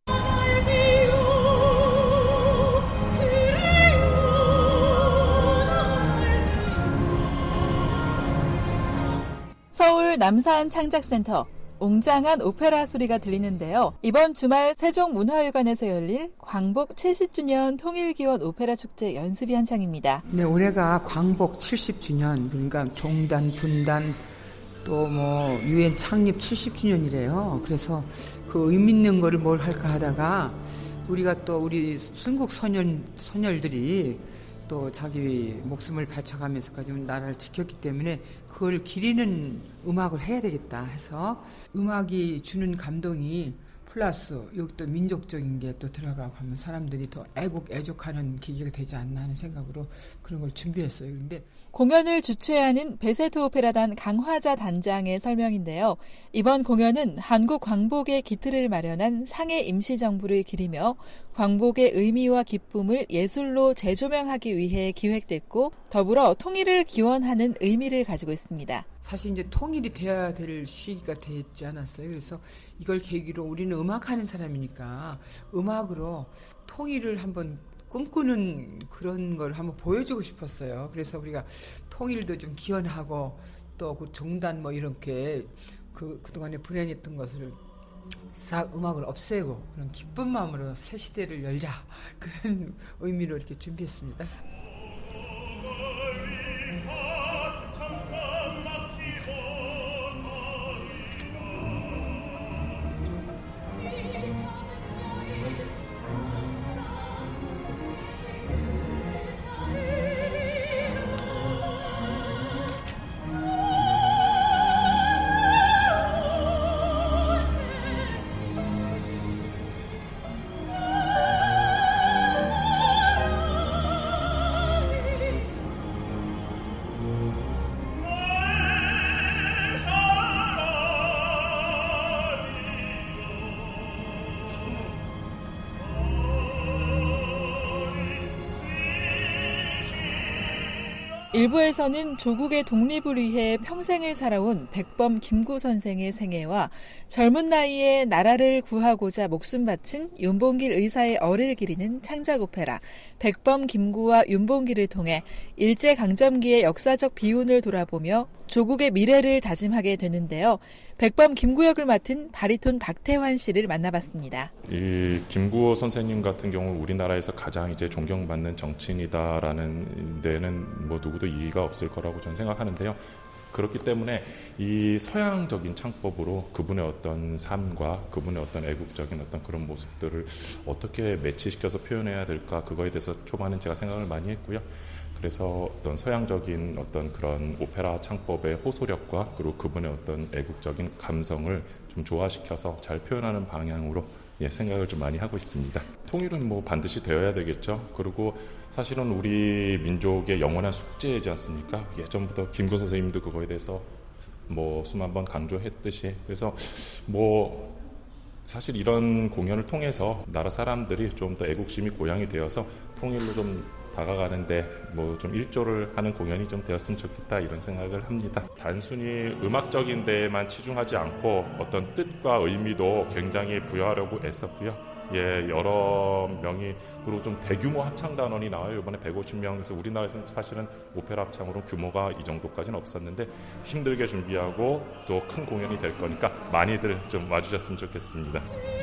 서울 남산 창작센터 웅장한 오페라 소리가 들리는데요. 이번 주말 세종문화회관에서 열릴 광복 칠십 주년 통일기원 오페라 축제 연습이 한창입니다. 네, 올해가 광복 칠십 주년, 그러니까 종단, 분단, 또 뭐 유엔 창립 칠십 주년이래요. 그래서 그 의미 있는 거를 뭘 할까 하다가 우리가 또 우리 순국 소년, 소녀들이 또 자기 목숨을 바쳐가면서까지 나라를 지켰기 때문에 그걸 기리는 음악을 해야 되겠다 해서 음악이 주는 감동이 플러스 여기 또 민족적인 게 또 들어가고 하면 사람들이 더 애국 애족하는 계기가 되지 않나 하는 생각으로 그런 걸 준비했어요. 그런데 공연을 주최하는 베세트 오페라단 강화자 단장의 설명인데요. 이번 공연은 한국 광복의 기틀을 마련한 상해 임시정부를 기리며 광복의 의미와 기쁨을 예술로 재조명하기 위해 기획됐고 더불어 통일을 기원하는 의미를 가지고 있습니다. 사실 이제 통일이 돼야 될 시기가 됐지 않았어요. 그래서 이걸 계기로 우리는 음악하는 사람이니까 음악으로 통일을 한번 꿈꾸는 그런 걸 한번 보여주고 싶었어요. 그래서 우리가 통일도 좀 기원하고 또 그 종단 뭐 이렇게 그, 그동안에 불행했던 것을 싹 음악을 없애고 그런 기쁜 마음으로 새 시대를 열자 그런 의미로 이렇게 준비했습니다. 일부에서는 조국의 독립을 위해 평생을 살아온 백범 김구 선생의 생애와 젊은 나이에 나라를 구하고자 목숨 바친 윤봉길 의사의 얼을 기리는 창작 오페라 백범 김구와 윤봉길을 통해 일제강점기의 역사적 비운을 돌아보며 조국의 미래를 다짐하게 되는데요. 백범 김구 역을 맡은 바리톤 박태환 씨를 만나봤습니다. 이 김구호 선생님 같은 경우 우리나라에서 가장 이제 존경받는 정치인이다라는 데는 뭐 누구도 이의가 없을 거라고 저는 생각하는데요. 그렇기 때문에 이 서양적인 창법으로 그분의 어떤 삶과 그분의 어떤 애국적인 어떤 그런 모습들을 어떻게 매치시켜서 표현해야 될까 그거에 대해서 초반엔 제가 생각을 많이 했고요. 그래서 어떤 서양적인 어떤 그런 오페라 창법의 호소력과 그리고 그분의 어떤 애국적인 감성을 좀 조화시켜서 잘 표현하는 방향으로 예, 생각을 좀 많이 하고 있습니다. 통일은 뭐 반드시 되어야 되겠죠. 그리고 사실은 우리 민족의 영원한 숙제이지 않습니까? 예전부터 김구 선생님도 그거에 대해서 뭐 수만 번 강조했듯이 그래서 뭐 사실 이런 공연을 통해서 나라 사람들이 좀 더 애국심이 고양이 되어서 통일로 좀 다가가는데 뭐 좀 일조를 하는 공연이 좀 되었으면 좋겠다 이런 생각을 합니다. 단순히 음악적인 데에만 치중하지 않고 어떤 뜻과 의미도 굉장히 부여하려고 애썼고요. 예, 여러 명이 그리고 좀 대규모 합창단원이 나와요. 이번에 백오십 명에서 우리나라에서는 사실은 오페라 합창으로 규모가 이 정도까지는 없었는데 힘들게 준비하고 또 큰 공연이 될 거니까 많이들 좀 와주셨으면 좋겠습니다.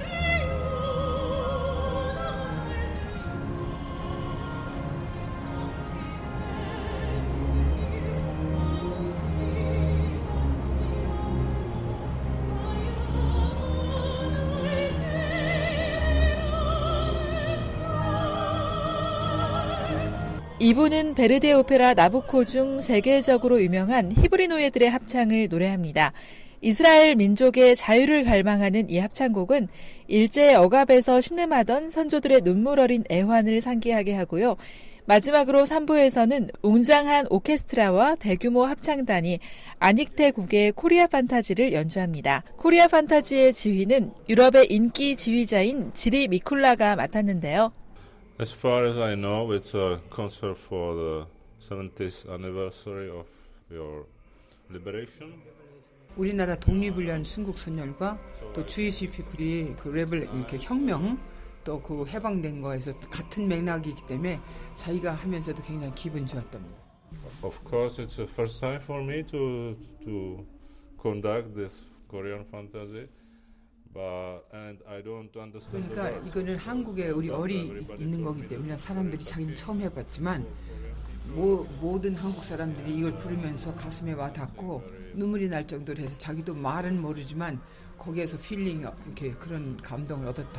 이 부는 베르디 오페라 나부코 중 세계적으로 유명한 히브리 노예들의 합창을 노래합니다. 이스라엘 민족의 자유를 갈망하는 이 합창곡은 일제 억압에서 신음하던 선조들의 눈물 어린 애환을 상기하게 하고요. 마지막으로 삼 부에서는 웅장한 오케스트라와 대규모 합창단이 아닉테 곡의 코리아 판타지를 연주합니다. 코리아 판타지의 지휘는 유럽의 인기 지휘자인 지리 미쿨라가 맡았는데요. As far as I know, it's a concert for the seventieth anniversary of your liberation. 우리나라 독립을 위한 순국 선열과 또 주이시 피플이 그 레벨 이렇게 혁명 또 그 해방된 거에서 같은 맥락이기 때문에 자기가 하면서도 굉장히 기분 좋았답니다. Of course, it's the first time for me to to conduct this Korean fantasy, but and I don't understand. 그러니까 이거는 한국에 우리 얼이 있는 거기 때문에 사람들이 자기는 처음 해봤지만 모, 모든 한국 사람들이 이걸 부르면서 가슴에 와 닿고 눈물이 날 정도로 해서 자기도 말은 모르지만 거기에서 필링 이렇게 그런 감동을 얻었다.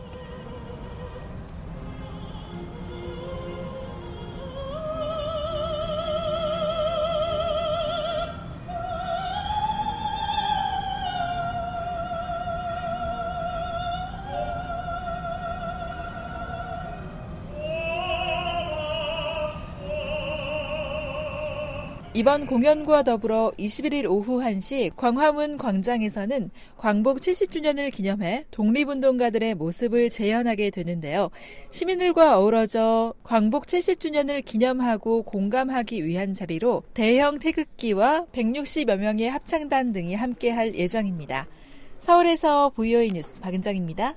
이번 공연과 더불어 이십일 일 오후 한 시 광화문 광장에서는 광복 칠십 주년을 기념해 독립운동가들의 모습을 재현하게 되는데요. 시민들과 어우러져 광복 칠십 주년을 기념하고 공감하기 위한 자리로 대형 태극기와 백육십여 명의 합창단 등이 함께할 예정입니다. 서울에서 브이오에이 뉴스 박은정입니다.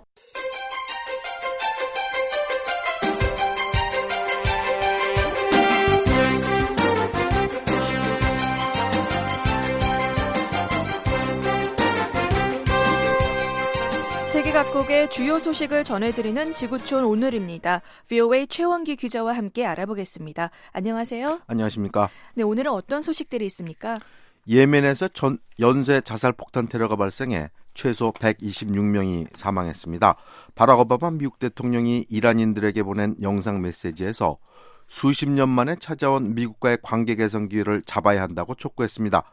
세계 각국의 주요 소식을 전해드리는 지구촌 오늘입니다. 브이오에이 최원기 기자와 함께 알아보겠습니다. 안녕하세요. 안녕하십니까. 네, 오늘은 어떤 소식들이 있습니까? 예멘에서 전, 연쇄 자살폭탄 테러가 발생해 최소 백이십육 명이 사망했습니다. 바락 오바마 미국 대통령이 이란인들에게 보낸 영상 메시지에서 수십 년 만에 찾아온 미국과의 관계 개선 기회를 잡아야 한다고 촉구했습니다.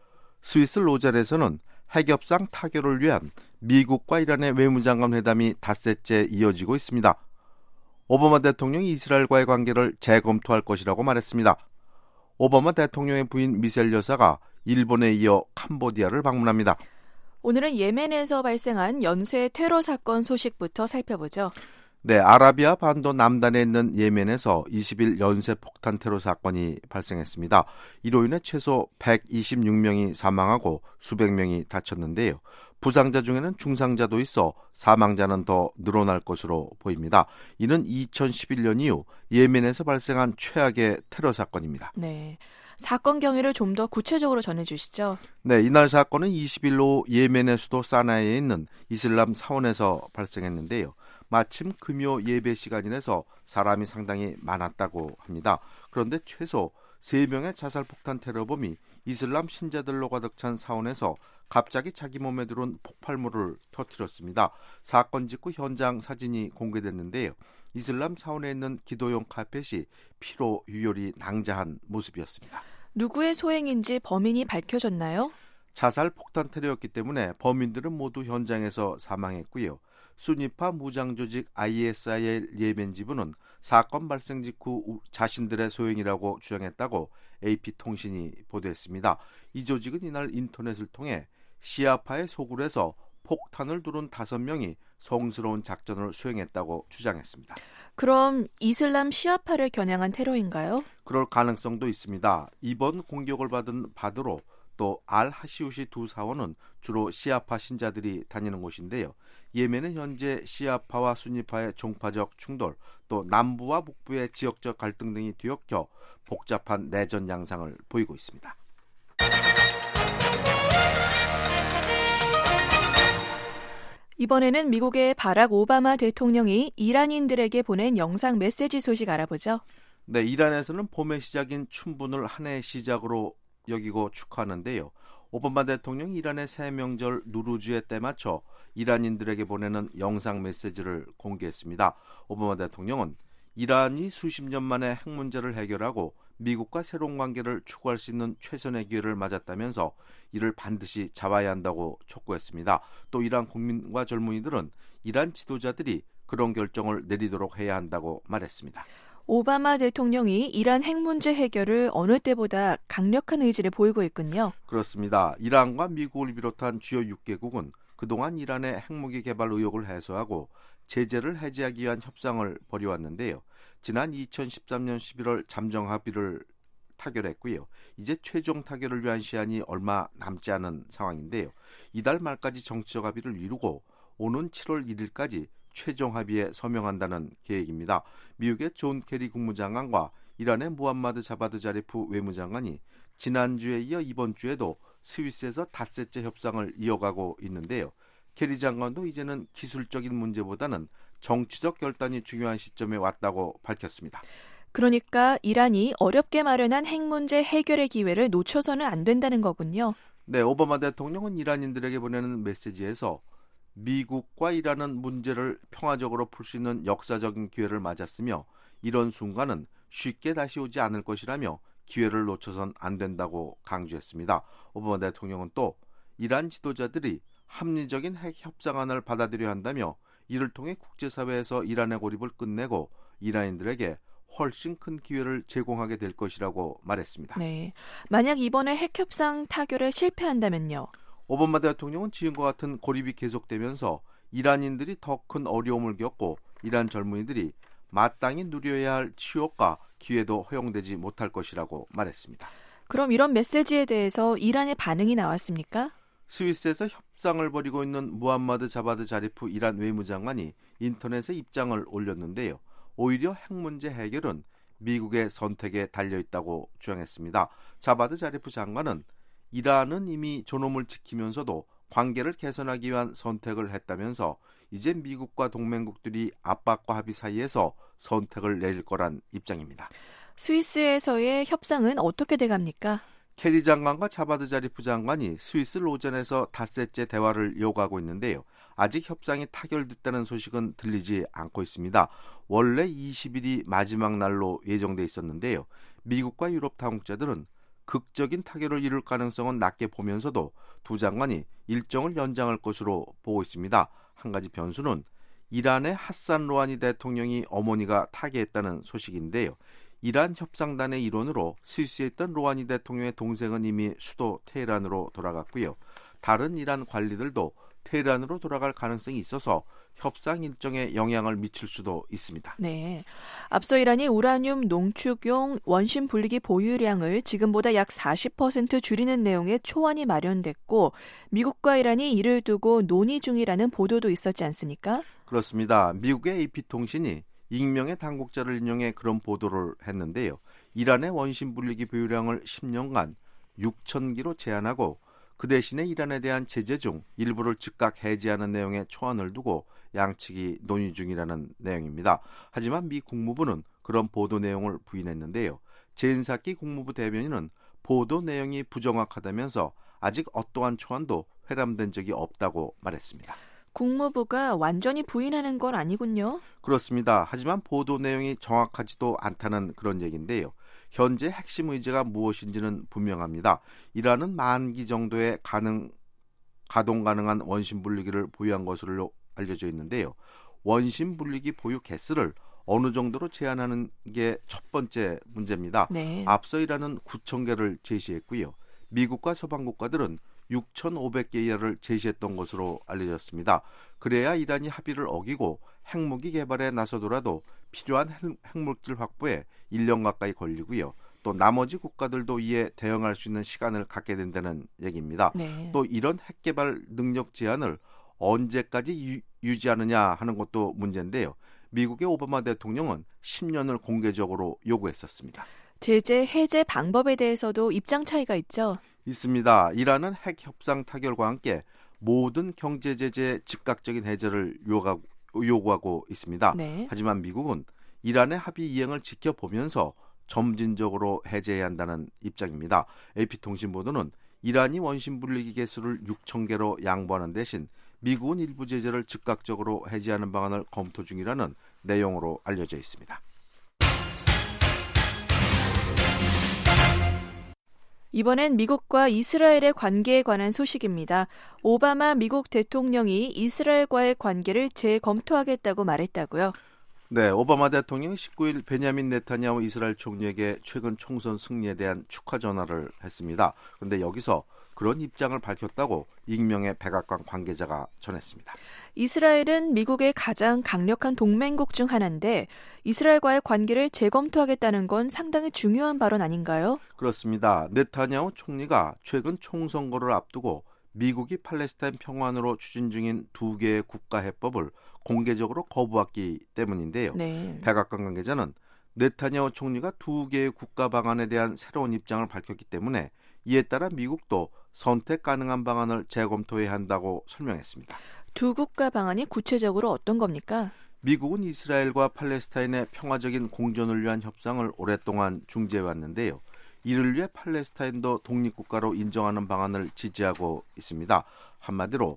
스위스 로젤에서는 핵협상 타결을 위한 미국과 이란의 외무장관 회담이 닷새째 이어지고 있습니다. 오바마 대통령이 이스라엘과의 관계를 재검토할 것이라고 말했습니다. 오바마 대통령의 부인 미셀 여사가 일본에 이어 캄보디아를 방문합니다. 오늘은 예멘에서 발생한 연쇄 테러 사건 소식부터 살펴보죠. 네, 아라비아 반도 남단에 있는 예멘에서 이십 일 연쇄 폭탄 테러 사건이 발생했습니다. 이로 인해 최소 백이십육 명이 사망하고 수백 명이 다쳤는데요. 부상자 중에는 중상자도 있어 사망자는 더 늘어날 것으로 보입니다. 이는 이천십일 년 이후 예멘에서 발생한 최악의 테러 사건입니다. 네, 사건 경위를 좀 더 구체적으로 전해주시죠. 네, 이날 사건은 이십 일 오후 예멘의 수도 사나이에 있는 이슬람 사원에서 발생했는데요. 마침 금요 예배 시간이라서 사람이 상당히 많았다고 합니다. 그런데 최소 세 명의 자살폭탄 테러범이 이슬람 신자들로 가득 찬 사원에서 갑자기 자기 몸에 들어온 폭발물을 터뜨렸습니다. 사건 직후 현장 사진이 공개됐는데요. 이슬람 사원에 있는 기도용 카펫이 피로 유혈이 낭자한 모습이었습니다. 누구의 소행인지 범인이 밝혀졌나요? 자살 폭탄 테러였기 때문에 범인들은 모두 현장에서 사망했고요. 수니파 무장조직 아이에스아이엘 예멘 지부는 사건 발생 직후 자신들의 소행이라고 주장했다고 에이피통신이 보도했습니다. 이 조직은 이날 인터넷을 통해 시아파의 소굴에서 폭탄을 두른 다섯 명이 성스러운 작전을 수행했다고 주장했습니다. 그럼 이슬람 시아파를 겨냥한 테러인가요? 그럴 가능성도 있습니다. 이번 공격을 받은 바드로 또 알-하시우시 두 사원은 주로 시아파 신자들이 다니는 곳인데요. 예멘은 현재 시아파와 수니파의 종파적 충돌, 또 남부와 북부의 지역적 갈등 등이 뒤섞여 복잡한 내전 양상을 보이고 있습니다. 이번에는 미국의 바락 오바마 대통령이 이란인들에게 보낸 영상 메시지 소식 알아보죠. 네, 이란에서는 봄의 시작인 춘분을 한 해의 시작으로 여기고 축하하는데요. 오바마 대통령이 이란의 새 명절 누루즈에 때맞춰 이란인들에게 보내는 영상 메시지를 공개했습니다. 오바마 대통령은 이란이 수십 년 만에 핵 문제를 해결하고 미국과 새로운 관계를 추구할 수 있는 최선의 기회를 맞았다면서 이를 반드시 잡아야 한다고 촉구했습니다. 또 이란 국민과 젊은이들은 이란 지도자들이 그런 결정을 내리도록 해야 한다고 말했습니다. 오바마 대통령이 이란 핵 문제 해결을 어느 때보다 강력한 의지를 보이고 있군요. 그렇습니다. 이란과 미국을 비롯한 주요 육 개국은 그동안 이란의 핵무기 개발 의혹을 해소하고 제재를 해제하기 위한 협상을 벌여왔는데요. 지난 이천십삼 년 십일월 잠정 합의를 타결했고요. 이제 최종 타결을 위한 시한이 얼마 남지 않은 상황인데요. 이달 말까지 정치적 합의를 이루고 오는 칠월 일일까지 최종 합의에 서명한다는 계획입니다. 미국의 존 케리 국무장관과 이란의 무함마드 자바드 자리프 외무장관이 지난주에 이어 이번 주에도 스위스에서 닷새째 협상을 이어가고 있는데요. 케리 장관도 이제는 기술적인 문제보다는 정치적 결단이 중요한 시점에 왔다고 밝혔습니다. 그러니까 이란이 어렵게 마련한 핵 문제 해결의 기회를 놓쳐서는 안 된다는 거군요. 네, 오바마 대통령은 이란인들에게 보내는 메시지에서 미국과 이란은 문제를 평화적으로 풀 수 있는 역사적인 기회를 맞았으며 이런 순간은 쉽게 다시 오지 않을 것이라며 기회를 놓쳐선 안 된다고 강조했습니다. 오바마 대통령은 또 이란 지도자들이 합리적인 핵 협상안을 받아들여야 한다며 이를 통해 국제사회에서 이란의 고립을 끝내고 이란인들에게 훨씬 큰 기회를 제공하게 될 것이라고 말했습니다. 네, 만약 이번에 핵협상 타결에 실패한다면요? 오바마 대통령은 지금과 같은 고립이 계속되면서 이란인들이 더 큰 어려움을 겪고 이란 젊은이들이 마땅히 누려야 할 취업과 기회도 허용되지 못할 것이라고 말했습니다. 그럼 이런 메시지에 대해서 이란의 반응이 나왔습니까? 스위스에서 협상을 벌이고 있는 무함마드 자바드 자리프 이란 외무장관이 인터넷에 입장을 올렸는데요. 오히려 핵 문제 해결은 미국의 선택에 달려있다고 주장했습니다. 자바드 자리프 장관은 이란은 이미 존엄을 지키면서도 관계를 개선하기 위한 선택을 했다면서 이제 미국과 동맹국들이 압박과 합의 사이에서 선택을 내릴 거란 입장입니다. 스위스에서의 협상은 어떻게 돼갑니까? 케리 장관과 자바드 자리프 장관이 스위스 로젠에서 닷새째 대화를 이어가고 있는데요. 아직 협상이 타결됐다는 소식은 들리지 않고 있습니다. 원래 이십 일이 마지막 날로 예정돼 있었는데요. 미국과 유럽 당국자들은 극적인 타결을 이룰 가능성은 낮게 보면서도 두 장관이 일정을 연장할 것으로 보고 있습니다. 한 가지 변수는 이란의 하산 로하니 대통령이 어머니가 타계했다는 소식인데요. 이란 협상단의 일원으로 스위스에 있던 로하니 대통령의 동생은 이미 수도 테헤란으로 돌아갔고요. 다른 이란 관리들도 테헤란으로 돌아갈 가능성이 있어서 협상 일정에 영향을 미칠 수도 있습니다. 네, 앞서 이란이 우라늄 농축용 원심 분리기 보유량을 지금보다 약 사십 퍼센트 줄이는 내용의 초안이 마련됐고 미국과 이란이 이를 두고 논의 중이라는 보도도 있었지 않습니까? 그렇습니다. 미국의 에이피통신이 익명의 당국자를 인용해 그런 보도를 했는데요. 이란의 원심 분리기 보유량을 십 년간 육천 기로 제한하고 그 대신에 이란에 대한 제재 중 일부를 즉각 해제하는 내용의 초안을 두고 양측이 논의 중이라는 내용입니다. 하지만 미 국무부는 그런 보도 내용을 부인했는데요. 제인사키 국무부 대변인은 보도 내용이 부정확하다면서 아직 어떠한 초안도 회람된 적이 없다고 말했습니다. 국무부가 완전히 부인하는 건 아니군요. 그렇습니다. 하지만 보도 내용이 정확하지도 않다는 그런 얘기인데요. 현재 핵심 의제가 무엇인지는 분명합니다. 이란은 만 기 정도의 가능, 가동 가능한 원심 분리기를 보유한 것으로 알려져 있는데요. 원심 분리기 보유 개수를 어느 정도로 제한하는 게 첫 번째 문제입니다. 네. 앞서 이란은 구천 개를 제시했고요. 미국과 서방 국가들은 육천오백 개 이하를 제시했던 것으로 알려졌습니다. 그래야 이란이 합의를 어기고 핵무기 개발에 나서더라도 필요한 핵물질 확보에 일 년 가까이 걸리고요. 또 나머지 국가들도 이에 대응할 수 있는 시간을 갖게 된다는 얘기입니다. 네. 또 이런 핵 개발 능력 제한을 언제까지 유, 유지하느냐 하는 것도 문제인데요. 미국의 오바마 대통령은 십 년을 공개적으로 요구했었습니다. 제재 해제 방법에 대해서도 입장 차이가 있죠. 있습니다. 이란은 핵 협상 타결과 함께 모든 경제 제재 즉각적인 해제를 요구하고, 요구하고 있습니다. 네. 하지만 미국은 이란의 합의 이행을 지켜보면서 점진적으로 해제해야 한다는 입장입니다. 에이피통신 보도는 이란이 원심 분리기 개수를 육천 개로 양보하는 대신 미국은 일부 제재를 즉각적으로 해제하는 방안을 검토 중이라는 내용으로 알려져 있습니다. 이번엔 미국과 이스라엘의 관계에 관한 소식입니다. 오바마 미국 대통령이 이스라엘과의 관계를 재검토하겠다고 말했다고요? 네, 오바마 대통령이 십구 일 베냐민 네타냐후 이스라엘 총리에게 최근 총선 승리에 대한 축하 전화를 했습니다. 그런데 여기서 그런 입장을 밝혔다고 익명의 백악관 관계자가 전했습니다. 이스라엘은 미국의 가장 강력한 동맹국 중 하나인데 이스라엘과의 관계를 재검토하겠다는 건 상당히 중요한 발언 아닌가요? 그렇습니다. 네타냐후 총리가 최근 총선거를 앞두고 미국이 팔레스타인 평화안으로 추진 중인 두 개의 국가 해법을 공개적으로 거부했기 때문인데요. 네. 백악관 관계자는 네타냐후 총리가 두 개의 국가 방안에 대한 새로운 입장을 밝혔기 때문에 이에 따라 미국도 선택 가능한 방안을 재검토해야 한다고 설명했습니다. 두 국가 방안이 구체적으로 어떤 겁니까? 미국은 이스라엘과 팔레스타인의 평화적인 공존을 위한 협상을 오랫동안 중재해왔는데요. 이를 위해 팔레스타인도 독립국가로 인정하는 방안을 지지하고 있습니다. 한마디로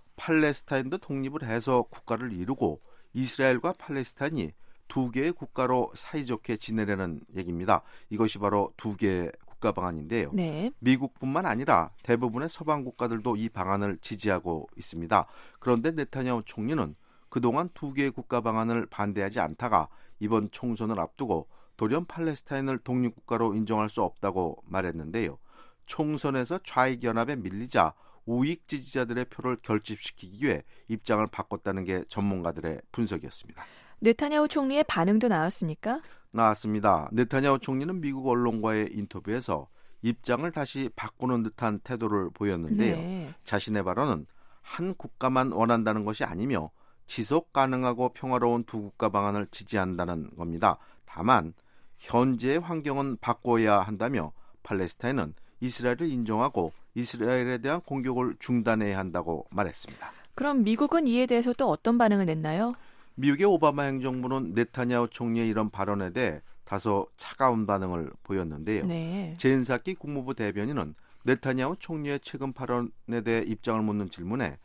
팔레스타인도 독립을 해서 국가를 이루고 이스라엘과 팔레스타인이 두 개의 국가로 사이좋게 지내려는 얘기입니다. 이것이 바로 두 개의 국가 방안인데요. 네. 미국뿐만 아니라 대부분의 서방 국가들도 이 방안을 지지하고 있습니다. 그런데 네타냐후 총리는 그동안 두 개의 국가 방안을 반대하지 않다가 이번 총선을 앞두고 돌연 팔레스타인을 독립국가로 인정할 수 없다고 말했는데요. 총선에서 좌익 연합에 밀리자 우익 지지자들의 표를 결집시키기 위해 입장을 바꿨다는 게 전문가들의 분석이었습니다. 네타냐후 총리의 반응도 나왔습니까? 나왔습니다. 네타냐후 총리는 미국 언론과의 인터뷰에서 입장을 다시 바꾸는 듯한 태도를 보였는데요. 네. 자신의 발언은 한 국가만 원한다는 것이 아니며 지속 가능하고 평화로운 두 국가 방안을 지지한다는 겁니다. 다만 현재의 환경은 바꿔야 한다며 팔레스타인은 이스라엘을 인정하고 이스라엘에 대한 공격을 중단해야 한다고 말했습니다. 그럼 미국은 이에 대해서 또 어떤 반응을 냈나요? 미국의 오바마 행정부는 네타냐후 총리의 이런 발언에 대해 다소 차가운 반응을 보였는데요. 네. 젠 사키 국무부 대변인은 네타냐후 총리의 최근 발언에 대해 입장을 묻는 질문에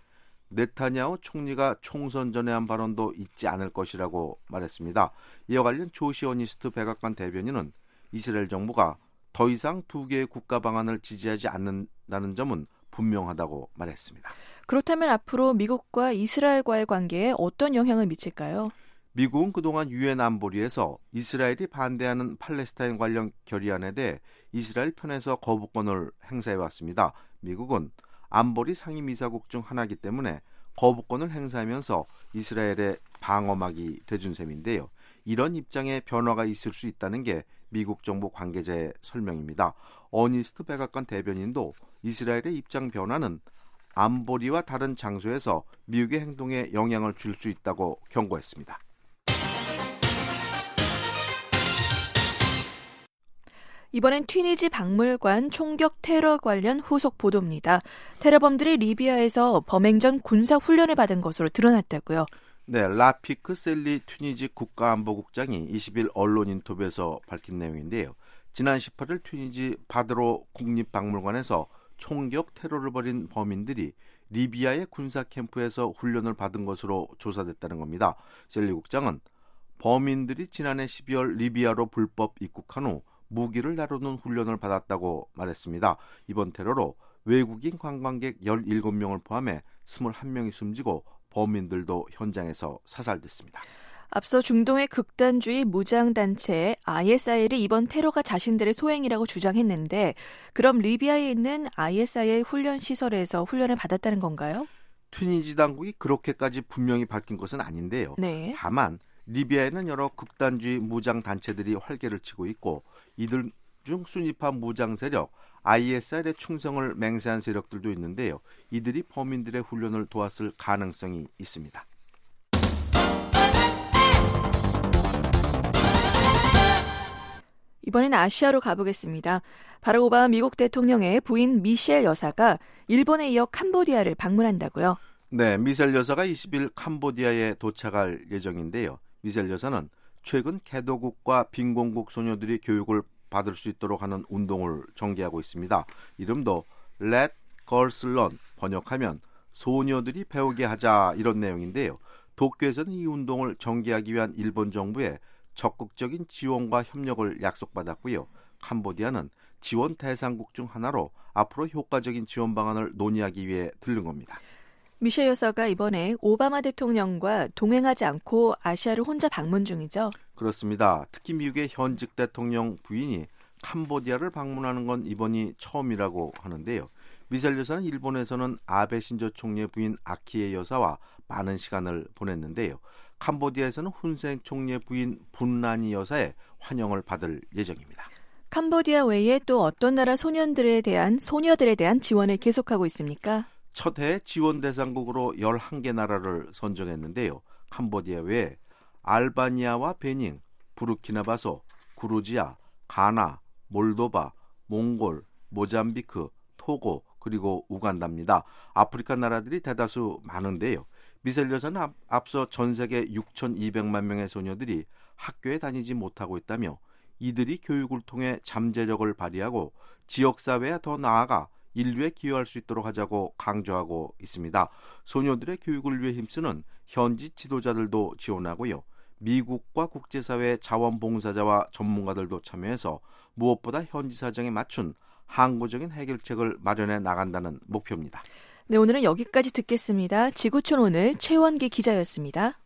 네타냐후 총리가 총선 전에 한 발언도 잊지 않을 것이라고 말했습니다. 이와 관련 조시 어니스트 백악관 대변인은 이스라엘 정부가 더 이상 두 개의 국가 방안을 지지하지 않는다는 점은 분명하다고 말했습니다. 그렇다면 앞으로 미국과 이스라엘과의 관계에 어떤 영향을 미칠까요? 미국은 그동안 유엔 안보리에서 이스라엘이 반대하는 팔레스타인 관련 결의안에 대해 이스라엘 편에서 거부권을 행사해왔습니다. 미국은 안보리 상임이사국 중 하나이기 때문에 거부권을 행사하면서 이스라엘의 방어막이 돼준 셈인데요. 이런 입장에 변화가 있을 수 있다는 게 미국 정부 관계자의 설명입니다. 어니스트 백악관 대변인도 이스라엘의 입장 변화는 안보리와 다른 장소에서 미국의 행동에 영향을 줄 수 있다고 경고했습니다. 이번엔 튀니지 박물관 총격 테러 관련 후속 보도입니다. 테러범들이 리비아에서 범행 전 군사 훈련을 받은 것으로 드러났다고요. 네, 라피크 셀리 튀니지 국가안보국장이 이십 일 언론 인터뷰에서 밝힌 내용인데요. 지난 십팔 일 튀니지 바드로 국립박물관에서 총격 테러를 벌인 범인들이 리비아의 군사 캠프에서 훈련을 받은 것으로 조사됐다는 겁니다. 셀리 국장은 범인들이 지난해 십이월 리비아로 불법 입국한 후 무기를 다루는 훈련을 받았다고 말했습니다. 이번 테러로 외국인 관광객 열일곱 명을 포함해 이십일 명이 숨지고 범인들도 현장에서 사살됐습니다. 앞서 중동의 극단주의 무장단체 아이에스아이엘이 이번 테러가 자신들의 소행이라고 주장했는데 그럼 리비아에 있는 아이에스아이엘 훈련 시설에서 훈련을 받았다는 건가요? 튀니지 당국이 그렇게까지 분명히 밝힌 것은 아닌데요. 네. 다만 리비아에는 여러 극단주의 무장단체들이 활개를 치고 있고 이들 중 순위파 무장 세력 아이에스아이엘의 충성을 맹세한 세력들도 있는데요. 이들이 범인들의 훈련을 도왔을 가능성이 있습니다. 이번엔 아시아로 가보겠습니다. 바락 오바마 미국 대통령의 부인 미셸 여사가 일본에 이어 캄보디아를 방문한다고요? 네, 미셸 여사가 이십 일 캄보디아에 도착할 예정인데요. 미셸 여사는 최근 개도국과 빈곤국 소녀들이 교육을 받을 수 있도록 하는 운동을 전개하고 있습니다. 이름도 Let Girls Learn, 번역하면 소녀들이 배우게 하자 이런 내용인데요. 도쿄에서는 이 운동을 전개하기 위한 일본 정부의 적극적인 지원과 협력을 약속받았고요. 캄보디아는 지원 대상국 중 하나로 앞으로 효과적인 지원 방안을 논의하기 위해 들른 겁니다. 미셸 여사가 이번에 오바마 대통령과 동행하지 않고 아시아를 혼자 방문 중이죠. 그렇습니다. 특히 미국의 현직 대통령 부인이 캄보디아를 방문하는 건 이번이 처음이라고 하는데요. 미셸 여사는 일본에서는 아베 신조 총리의 부인 아키에 여사와 많은 시간을 보냈는데요. 캄보디아에서는 훈센 총리의 부인 분란이 여사의 환영을 받을 예정입니다. 캄보디아 외에 또 어떤 나라 소년들에 대한 소녀들에 대한 지원을 계속하고 있습니까? 첫 해 지원 대상국으로 열한 개 나라를 선정했는데요. 캄보디아 외에 알바니아와 베닝, 부르키나바소, 구루지아, 가나, 몰도바, 몽골, 모잠비크, 토고, 그리고 우간다입니다. 아프리카 나라들이 대다수 많은데요. 미셸 여사는 앞, 앞서 전 세계 육천이백만 명의 소녀들이 학교에 다니지 못하고 있다며 이들이 교육을 통해 잠재력을 발휘하고 지역사회에 더 나아가 인류에 기여할 수 있도록 하자고 강조하고 있습니다. 소녀들의 교육을 위해 힘쓰는 현지 지도자들도 지원하고요. 미국과 국제사회의 자원봉사자와 전문가들도 참여해서 무엇보다 현지 사정에 맞춘 항구적인 해결책을 마련해 나간다는 목표입니다. 네, 오늘은 여기까지 듣겠습니다. 지구촌 오늘 최원기 기자였습니다.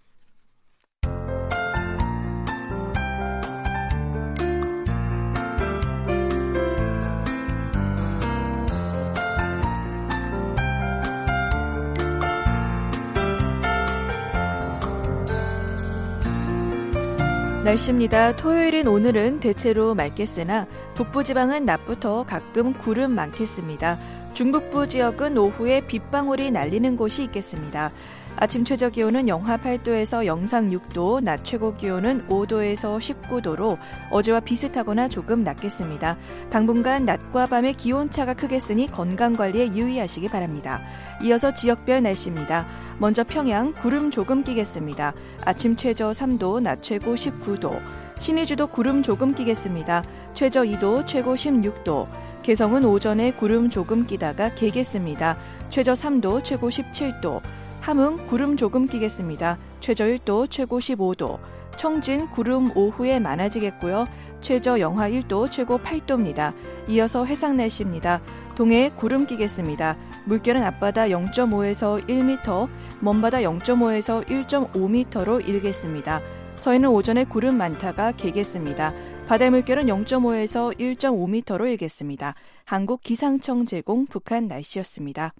날씨입니다. 토요일인 오늘은 대체로 맑겠으나 북부지방은 낮부터 가끔 구름 많겠습니다. 중북부 지역은 오후에 빗방울이 날리는 곳이 있겠습니다. 아침 최저기온은 영하 팔 도에서 영상 육 도, 낮 최고기온은 오 도에서 십구 도로 어제와 비슷하거나 조금 낮겠습니다. 당분간 낮과 밤의 기온차가 크겠으니 건강관리에 유의하시기 바랍니다. 이어서 지역별 날씨입니다. 먼저 평양 구름 조금 끼겠습니다. 아침 최저 삼 도, 낮 최고 십구 도. 신의주도 구름 조금 끼겠습니다. 최저 이 도, 최고 십육 도. 개성은 오전에 구름 조금 끼다가 개겠습니다. 최저 삼 도, 최고 십칠 도. 함흥 구름 조금 끼겠습니다. 최저 일 도, 최고 십오 도. 청진 구름 오후에 많아지겠고요. 최저 영하 일 도, 최고 팔 도입니다. 이어서 해상 날씨입니다. 동해에 구름 끼겠습니다. 물결은 앞바다 영 점 오에서 일 미터, 먼바다 영 점 오에서 일 점 오 미터로 일겠습니다. 서해는 오전에 구름 많다가 개겠습니다. 바다 물결은 영 점 오에서 일 점 오 미터로 일겠습니다. 한국기상청 제공 북한 날씨였습니다.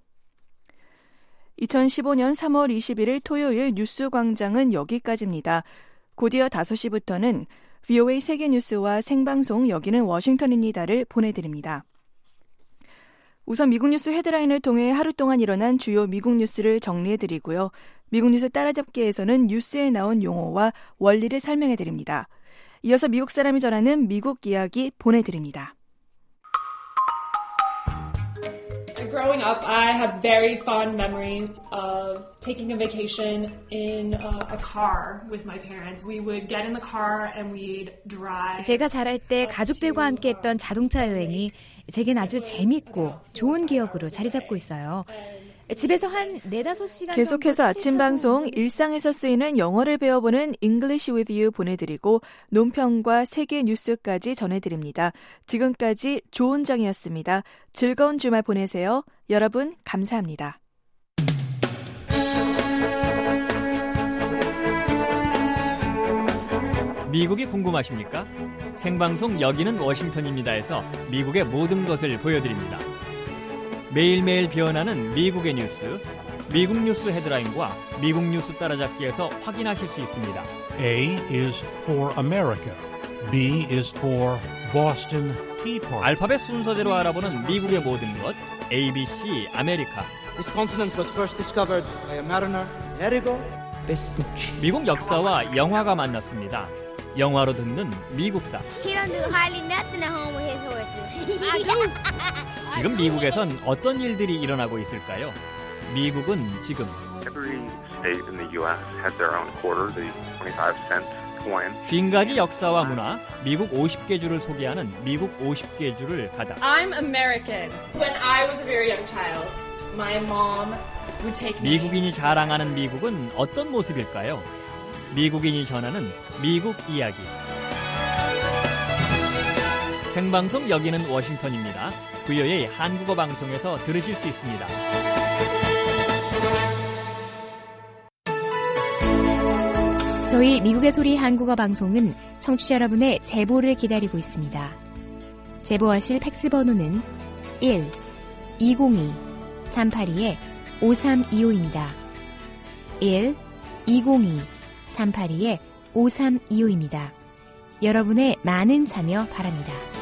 이천십오 년 삼월 이십일일 토요일 뉴스광장은 여기까지입니다. 곧이어 다섯 시부터는 브이오에이 세계뉴스와 생방송 여기는 워싱턴입니다를 보내드립니다. 우선 미국 뉴스 헤드라인을 통해 하루 동안 일어난 주요 미국 뉴스를 정리해드리고요. 미국 뉴스 따라잡기에서는 뉴스에 나온 용어와 원리를 설명해드립니다. 이어서 미국 사람이 전하는 미국 이야기 보내드립니다. Growing up, I have very fond memories of taking a vacation in a, a car with my parents. We would get in the car and we'd drive. 제가 자랄 때 가족들과 함께 했던 자동차 여행이 제겐 아주 재밌고 좋은 기억으로 자리 잡고 있어요. 집에서 한 네다섯 시간 계속해서 아침 방송 일상에서 쓰이는 영어를 배워보는 English with You 보내드리고 논평과 세계 뉴스까지 전해드립니다. 지금까지 조은정이었습니다. 즐거운 주말 보내세요. 여러분 감사합니다. 미국이 궁금하십니까? 생방송 여기는 워싱턴입니다에서 미국의 모든 것을 보여드립니다. 매일매일 변하는 미국의 뉴스, 미국 뉴스 헤드라인과 미국 뉴스 따라잡기에서 확인하실 수 있습니다. A is for America. B is for Boston Tea Party. 알파벳 순서대로 알아보는 미국의 모든 것, 에이비씨 아메리카. This continent was first discovered by a mariner, Amerigo Vespucci. 미국 역사와 영화가 만났습니다. 영화로 듣는 미국사. He don't do hardly nothing at home with his horses. I do. 지금 미국에선 어떤 일들이 일어나고 있을까요? 미국은 지금 Every state in the U S has their own quarter, the twenty-five cent coin. 쉰 가지 역사와 문화, 미국 오십 개 주를 소개하는 미국 오십 개 주를 가다. I'm American. When I was a very young child, my mom would take me. 미국인이 자랑하는 미국은 어떤 모습일까요? 미국인이 전하는 미국 이야기. 생방송 여기는 워싱턴입니다. 브이오에이 한국어 방송에서 들으실 수 있습니다. 저희 미국의 소리 한국어 방송은 청취자 여러분의 제보를 기다리고 있습니다. 제보하실 팩스 번호는 일 이공이 삼팔이 오삼이오입니다. 일 이공이 삼팔이 오삼이오입니다. 여러분의 많은 참여 바랍니다.